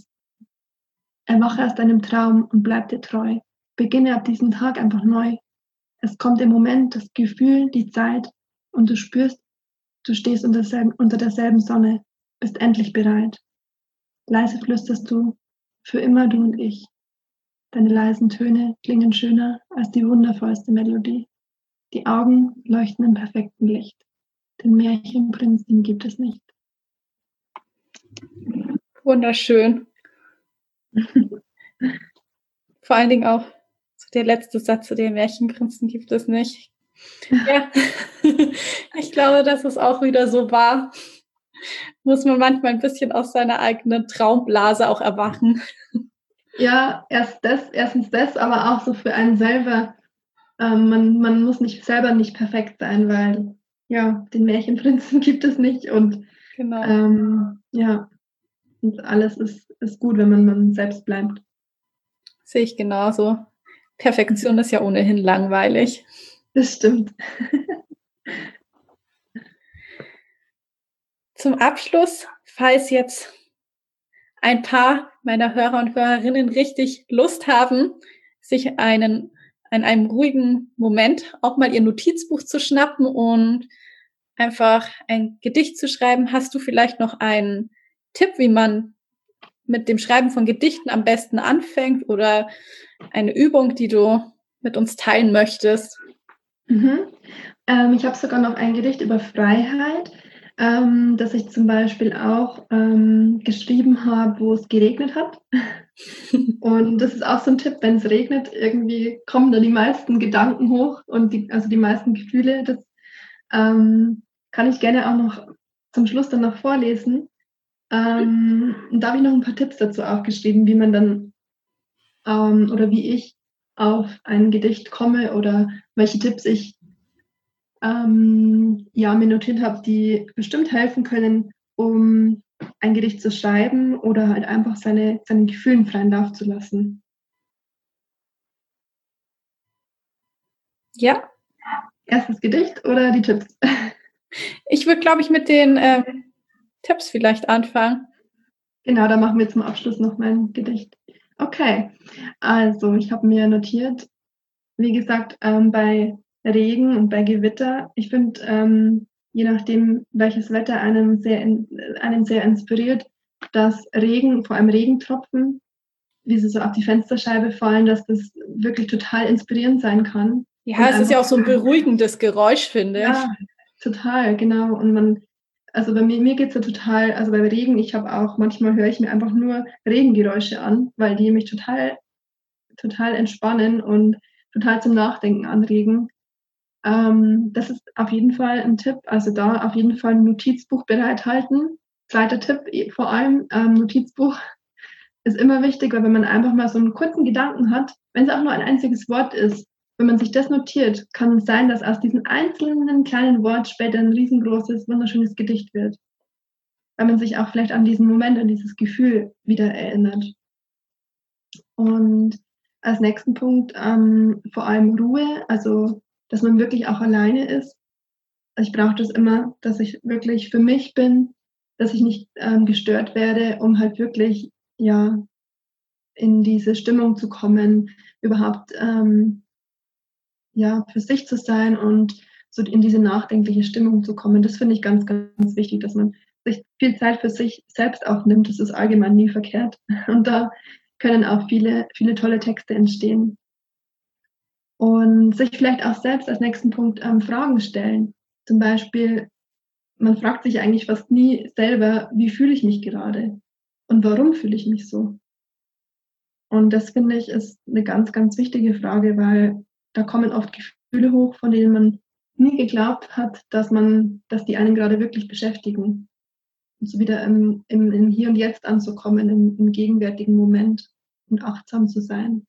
Erwache aus deinem Traum und bleib dir treu. Beginne ab diesem Tag einfach neu. Es kommt im Moment das Gefühl, die Zeit und du spürst, du stehst unter derselben, unter derselben Sonne, bist endlich bereit. Leise flüsterst du, für immer du und ich. Deine leisen Töne klingen schöner als die wundervollste Melodie. Die Augen leuchten im perfekten Licht. Den Märchenprinzen gibt es nicht. Wunderschön. Vor allen Dingen auch so der letzte Satz, den Märchenprinzen gibt es nicht. Ja, ich glaube, das ist auch wieder so wahr. Muss man manchmal ein bisschen aus seiner eigenen Traumblase auch erwachen. Ja, erst das, erstens das, aber auch so für einen selber. Ähm, man, man muss nicht selber nicht perfekt sein, weil ja, den Märchenprinzen gibt es nicht und Genau. ähm, ja, und alles ist, ist gut, wenn man man selbst bleibt. Sehe ich genauso. Perfektion ist ja ohnehin langweilig. Das stimmt. Zum Abschluss, falls jetzt ein paar meiner Hörer und Hörerinnen richtig Lust haben, sich einen, in einem ruhigen Moment auch mal ihr Notizbuch zu schnappen und einfach ein Gedicht zu schreiben, hast du vielleicht noch einen Tipp, wie man mit dem Schreiben von Gedichten am besten anfängt oder eine Übung, die du mit uns teilen möchtest? Mhm. Ähm, ich habe sogar noch ein Gedicht über Freiheit, ähm, das ich zum Beispiel auch ähm, geschrieben habe, wo es geregnet hat. Und das ist auch so ein Tipp, wenn es regnet, irgendwie kommen da die meisten Gedanken hoch und die, also die meisten Gefühle. Das ähm, kann ich gerne auch noch zum Schluss dann noch vorlesen. Ähm, und da habe ich noch ein paar Tipps dazu aufgeschrieben, wie man dann ähm, oder wie ich auf ein Gedicht komme oder welche Tipps ich ähm, ja, mir notiert habe, die bestimmt helfen können, um ein Gedicht zu schreiben oder halt einfach seine, seinen Gefühlen freien Lauf zu lassen. Ja. Erstes Gedicht oder die Tipps? Ich würde, glaube ich, mit den ähm, Tipps vielleicht anfangen. Genau, da machen wir zum Abschluss noch mein Gedicht. Okay, also ich habe mir notiert, wie gesagt, ähm, bei Regen und bei Gewitter, ich finde, ähm, je nachdem, welches Wetter einem sehr, in, einen sehr inspiriert, dass Regen, vor allem Regentropfen, wie sie so auf die Fensterscheibe fallen, dass das wirklich total inspirierend sein kann. Ja, Und es ist ja auch so ein beruhigendes Geräusch, finde ich. Ja, total, genau. Und man, also bei mir, mir geht es ja total, also bei Regen, ich habe auch, manchmal höre ich mir einfach nur Regengeräusche an, weil die mich total, total entspannen und total zum Nachdenken anregen. Ähm, das ist auf jeden Fall ein Tipp. Also da auf jeden Fall ein Notizbuch bereithalten. Zweiter Tipp, eh, vor allem ähm, Notizbuch ist immer wichtig, weil wenn man einfach mal so einen kurzen Gedanken hat, wenn es auch nur ein einziges Wort ist, wenn man sich das notiert, kann es sein, dass aus diesem einzelnen kleinen Wort später ein riesengroßes, wunderschönes Gedicht wird. Weil man sich auch vielleicht an diesen Moment, an dieses Gefühl wieder erinnert. Und als nächsten Punkt ähm, vor allem Ruhe, also dass man wirklich auch alleine ist. Also ich brauche das immer, dass ich wirklich für mich bin, dass ich nicht ähm, gestört werde, um halt wirklich ja in diese Stimmung zu kommen, überhaupt ähm, ja für sich zu sein und so in diese nachdenkliche Stimmung zu kommen. Das finde ich ganz, ganz wichtig, dass man sich viel Zeit für sich selbst auch nimmt. Das ist allgemein nie verkehrt. Und da können auch viele, viele tolle Texte entstehen. Und sich vielleicht auch selbst als nächsten Punkt ähm, Fragen stellen. Zum Beispiel, man fragt sich eigentlich fast nie selber, wie fühle ich mich gerade und warum fühle ich mich so? Und das finde ich ist eine ganz, ganz wichtige Frage, weil da kommen oft Gefühle hoch, von denen man nie geglaubt hat, dass man, dass die einen gerade wirklich beschäftigen. Und so wieder im, im, im Hier und Jetzt anzukommen, im, im gegenwärtigen Moment und achtsam zu sein.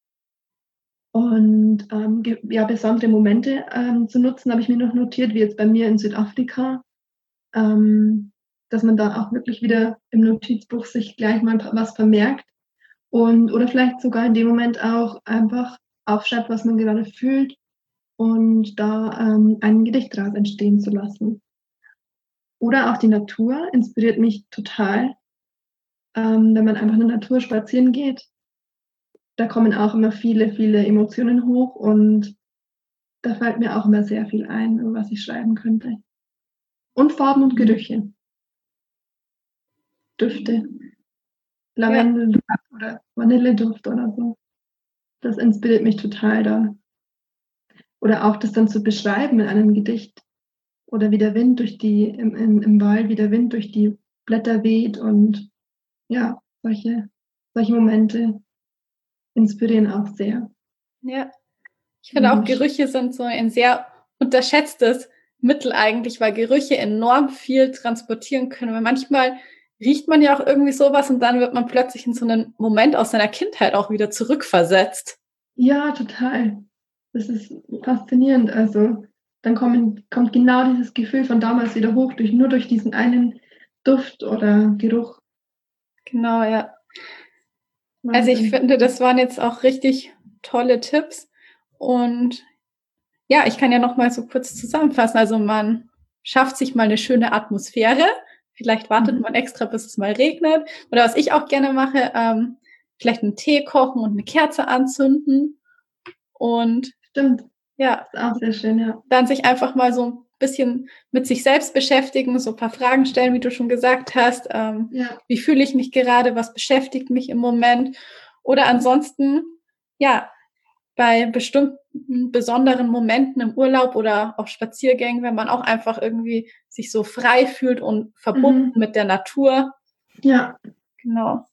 Und ähm, ja, besondere Momente ähm, zu nutzen, habe ich mir noch notiert, wie jetzt bei mir in Südafrika, ähm, dass man da auch wirklich wieder im Notizbuch sich gleich mal was vermerkt und oder vielleicht sogar in dem Moment auch einfach aufschreibt, was man gerade fühlt und da ähm, ein Gedicht daraus entstehen zu lassen. Oder auch die Natur inspiriert mich total, ähm, wenn man einfach in der Natur spazieren geht. Da kommen auch immer viele, viele Emotionen hoch und da fällt mir auch immer sehr viel ein, über was ich schreiben könnte. Und Farben und Gerüche. Düfte. Lavendelduft ja. Oder Vanilleduft oder so. Das inspiriert mich total da. Oder auch das dann zu beschreiben in einem Gedicht. Oder wie der Wind durch die, im, im, im Wald, wie der Wind durch die Blätter weht und ja, solche, solche Momente inspirieren auch sehr. Ja, ich finde auch Gerüche sind so ein sehr unterschätztes Mittel eigentlich, weil Gerüche enorm viel transportieren können. Weil manchmal riecht man ja auch irgendwie sowas und dann wird man plötzlich in so einen Moment aus seiner Kindheit auch wieder zurückversetzt. Ja, total. Das ist faszinierend. Also dann kommen, kommt genau dieses Gefühl von damals wieder hoch, durch, nur durch diesen einen Duft oder Geruch. Genau, ja. Also ich finde, das waren jetzt auch richtig tolle Tipps. Und ja, ich kann ja noch mal so kurz zusammenfassen. Also man schafft sich mal eine schöne Atmosphäre. Vielleicht wartet mhm. man extra, bis es mal regnet. Oder was ich auch gerne mache, ähm, vielleicht einen Tee kochen und eine Kerze anzünden. Und stimmt. Ja, ist auch sehr schön, ja. Dann sich einfach mal so ein bisschen mit sich selbst beschäftigen, so ein paar Fragen stellen, wie du schon gesagt hast. Ähm, ja. Wie fühle ich mich gerade? Was beschäftigt mich im Moment? Oder ansonsten, ja, bei bestimmten besonderen Momenten im Urlaub oder auf Spaziergängen, wenn man auch einfach irgendwie sich so frei fühlt und verbunden mhm. mit der Natur. Ja. Genau.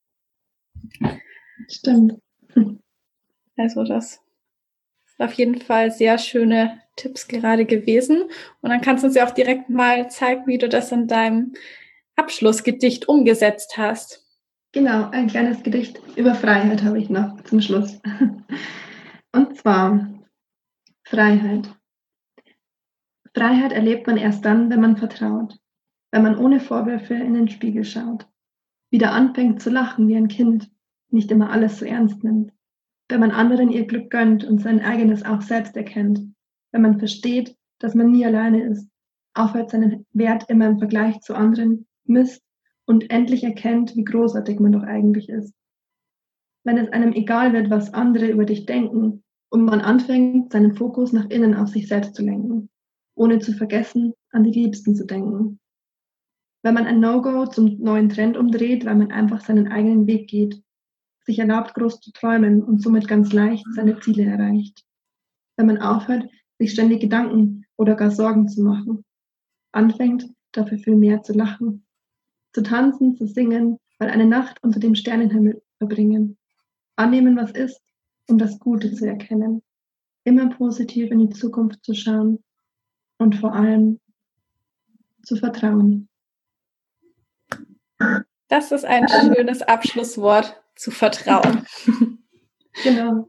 Stimmt. Also das ist auf jeden Fall sehr schöne Tipps gerade gewesen. Und dann kannst du uns ja auch direkt mal zeigen, wie du das in deinem Abschlussgedicht umgesetzt hast. Genau, ein kleines Gedicht über Freiheit habe ich noch zum Schluss. Und zwar Freiheit. Freiheit erlebt man erst dann, wenn man vertraut, wenn man ohne Vorwürfe in den Spiegel schaut, wieder anfängt zu lachen wie ein Kind, nicht immer alles so ernst nimmt, wenn man anderen ihr Glück gönnt und sein eigenes auch selbst erkennt, wenn man versteht, dass man nie alleine ist, aufhört seinen Wert immer im Vergleich zu anderen misst und endlich erkennt, wie großartig man doch eigentlich ist. Wenn es einem egal wird, was andere über dich denken und man anfängt, seinen Fokus nach innen auf sich selbst zu lenken, ohne zu vergessen, an die Liebsten zu denken. Wenn man ein No-Go zum neuen Trend umdreht, weil man einfach seinen eigenen Weg geht, sich erlaubt, groß zu träumen und somit ganz leicht seine Ziele erreicht. Wenn man aufhört, sich ständig Gedanken oder gar Sorgen zu machen, anfängt, dafür viel mehr zu lachen, zu tanzen, zu singen, weil eine Nacht unter dem Sternenhimmel verbringen, annehmen, was ist und das Gute zu erkennen, immer positiv in die Zukunft zu schauen und vor allem zu vertrauen. Das ist ein schönes Abschlusswort, zu vertrauen. Genau.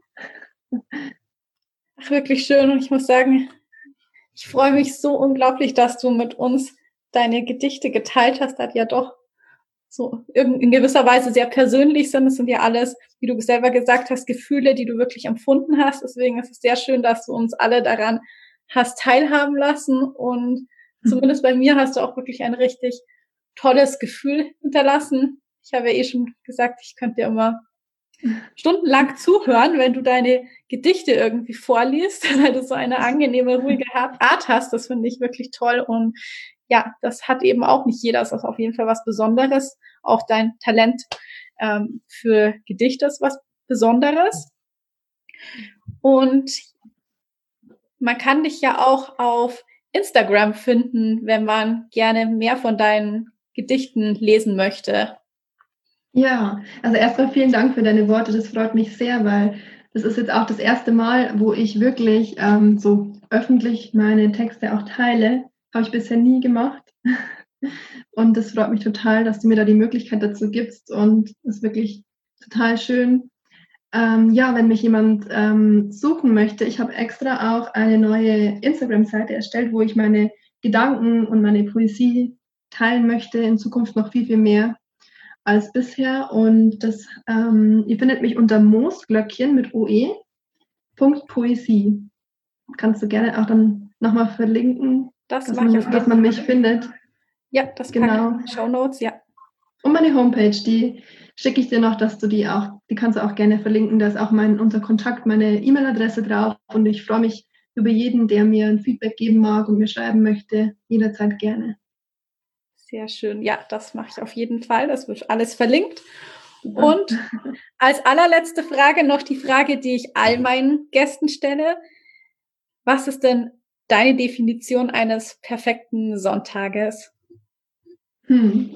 Ach, wirklich schön. Und ich muss sagen, ich freue mich so unglaublich, dass du mit uns deine Gedichte geteilt hast, das ja doch so in gewisser Weise sehr persönlich sind. Es sind ja alles, wie du selber gesagt hast, Gefühle, die du wirklich empfunden hast. Deswegen ist es sehr schön, dass du uns alle daran hast teilhaben lassen. Und mhm. zumindest bei mir hast du auch wirklich ein richtig tolles Gefühl hinterlassen. Ich habe ja eh schon gesagt, ich könnte dir immer stundenlang zuhören, wenn du deine Gedichte irgendwie vorliest, weil du so eine angenehme, ruhige Art hast. Das finde ich wirklich toll. Und ja, das hat eben auch nicht jeder. Das ist auf jeden Fall was Besonderes. Auch dein Talent ähm, für Gedichte ist was Besonderes. Und man kann dich ja auch auf Instagram finden, wenn man gerne mehr von deinen Gedichten lesen möchte. Ja, also erstmal vielen Dank für deine Worte. Das freut mich sehr, weil das ist jetzt auch das erste Mal, wo ich wirklich ähm, so öffentlich meine Texte auch teile. Habe ich bisher nie gemacht. Und das freut mich total, dass du mir da die Möglichkeit dazu gibst. Und es ist wirklich total schön. Ähm, ja, wenn mich jemand ähm, suchen möchte, ich habe extra auch eine neue Instagram-Seite erstellt, wo ich meine Gedanken und meine Poesie teilen möchte, in Zukunft noch viel, viel mehr als bisher. Und das, ähm, ihr findet mich unter Moosglöckchen mit O E, Punkt Poesie. Kannst du gerne auch dann nochmal verlinken, das dass, man, dass man mich findet. Ja, das genau. Packe ich in die Shownotes, ja. Und meine Homepage, die schicke ich dir noch, dass du die auch, die kannst du auch gerne verlinken. Da ist auch mein, unser Kontakt, meine E-Mail-Adresse drauf. Und ich freue mich über jeden, der mir ein Feedback geben mag und mir schreiben möchte, jederzeit gerne. Sehr schön. Ja, das mache ich auf jeden Fall. Das wird alles verlinkt. Und als allerletzte Frage noch die Frage, die ich all meinen Gästen stelle. Was ist denn deine Definition eines perfekten Sonntages? Hm.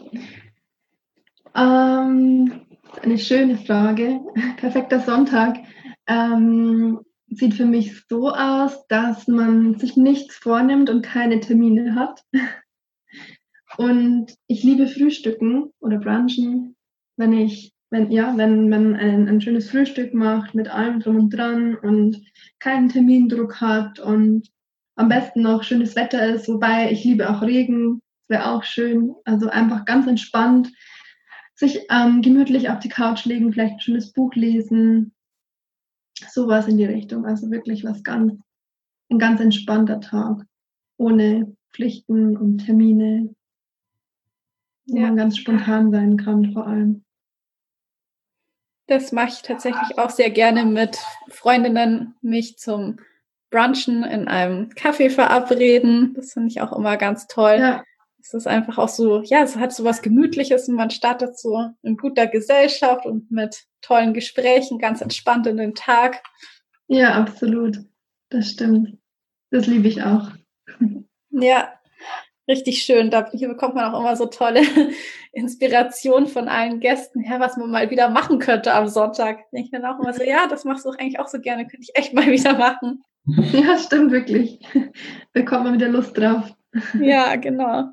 Ähm, eine schöne Frage. Perfekter Sonntag ähm, sieht für mich so aus, dass man sich nichts vornimmt und keine Termine hat. Und ich liebe Frühstücken oder Brunchen, wenn ich, wenn, ja, wenn man ein, ein schönes Frühstück macht mit allem drum und dran und keinen Termindruck hat und am besten noch schönes Wetter ist, wobei ich liebe auch Regen, wäre auch schön. Also einfach ganz entspannt, sich ähm, gemütlich auf die Couch legen, vielleicht ein schönes Buch lesen, sowas in die Richtung. Also wirklich was ganz, ein ganz entspannter Tag, ohne Pflichten und Termine, wo ja. man ganz spontan sein kann vor allem. Das mache ich tatsächlich auch sehr gerne mit Freundinnen, mich zum Brunchen in einem Café verabreden. Das finde ich auch immer ganz toll. Ja. Es ist einfach auch so, ja, es hat so was Gemütliches und man startet so in guter Gesellschaft und mit tollen Gesprächen ganz entspannt in den Tag. Ja, absolut. Das stimmt. Das liebe ich auch. Ja, richtig schön. Da bekommt man auch immer so tolle Inspiration von allen Gästen, ja, was man mal wieder machen könnte am Sonntag. Ich denke dann auch immer so, ja, das machst du eigentlich auch so gerne, könnte ich echt mal wieder machen. Ja, stimmt wirklich. Bekommt man wieder Lust drauf. Ja, genau.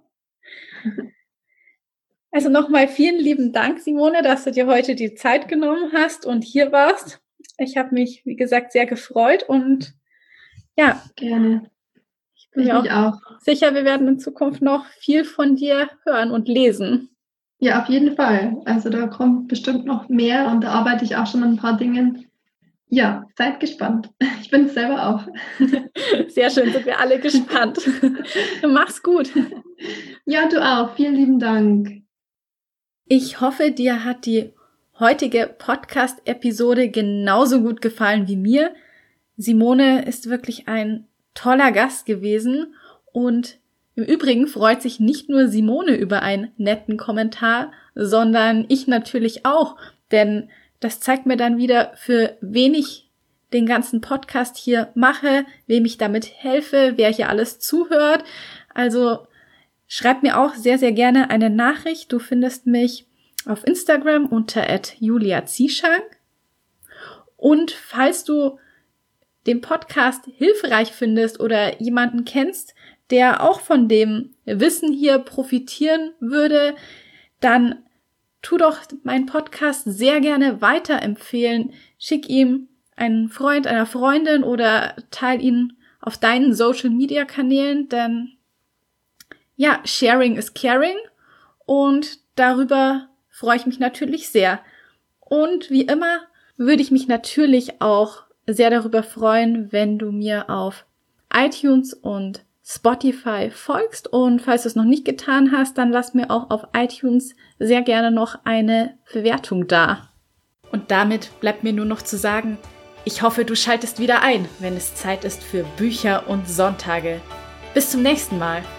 Also nochmal vielen lieben Dank, Simone, dass du dir heute die Zeit genommen hast und hier warst. Ich habe mich, wie gesagt, sehr gefreut und ja. Gerne. Ich bin mir auch, auch sicher, wir werden in Zukunft noch viel von dir hören und lesen. Ja, auf jeden Fall. Also da kommt bestimmt noch mehr und da arbeite ich auch schon an ein paar Dingen. Ja, seid gespannt. Ich bin es selber auch. Sehr schön, sind wir alle gespannt. Mach's gut. Ja, du auch. Vielen lieben Dank. Ich hoffe, dir hat die heutige Podcast-Episode genauso gut gefallen wie mir. Simone ist wirklich ein toller Gast gewesen und im Übrigen freut sich nicht nur Simone über einen netten Kommentar, sondern ich natürlich auch, denn das zeigt mir dann wieder, für wen ich den ganzen Podcast hier mache, wem ich damit helfe, wer hier alles zuhört. Also schreib mir auch sehr, sehr gerne eine Nachricht. Du findest mich auf Instagram unter at julia zieschank. Und falls du den Podcast hilfreich findest oder jemanden kennst, der auch von dem Wissen hier profitieren würde, dann tu doch meinen Podcast sehr gerne weiterempfehlen. Schick ihm einen Freund, einer Freundin oder teil ihn auf deinen Social-Media-Kanälen, denn ja, sharing is caring und darüber freue ich mich natürlich sehr. Und wie immer würde ich mich natürlich auch sehr darüber freuen, wenn du mir auf iTunes und Spotify folgst. Und falls du es noch nicht getan hast, dann lass mir auch auf iTunes sehr gerne noch eine Bewertung da. Und damit bleibt mir nur noch zu sagen, ich hoffe, du schaltest wieder ein, wenn es Zeit ist für Bücher und Sonntage. Bis zum nächsten Mal.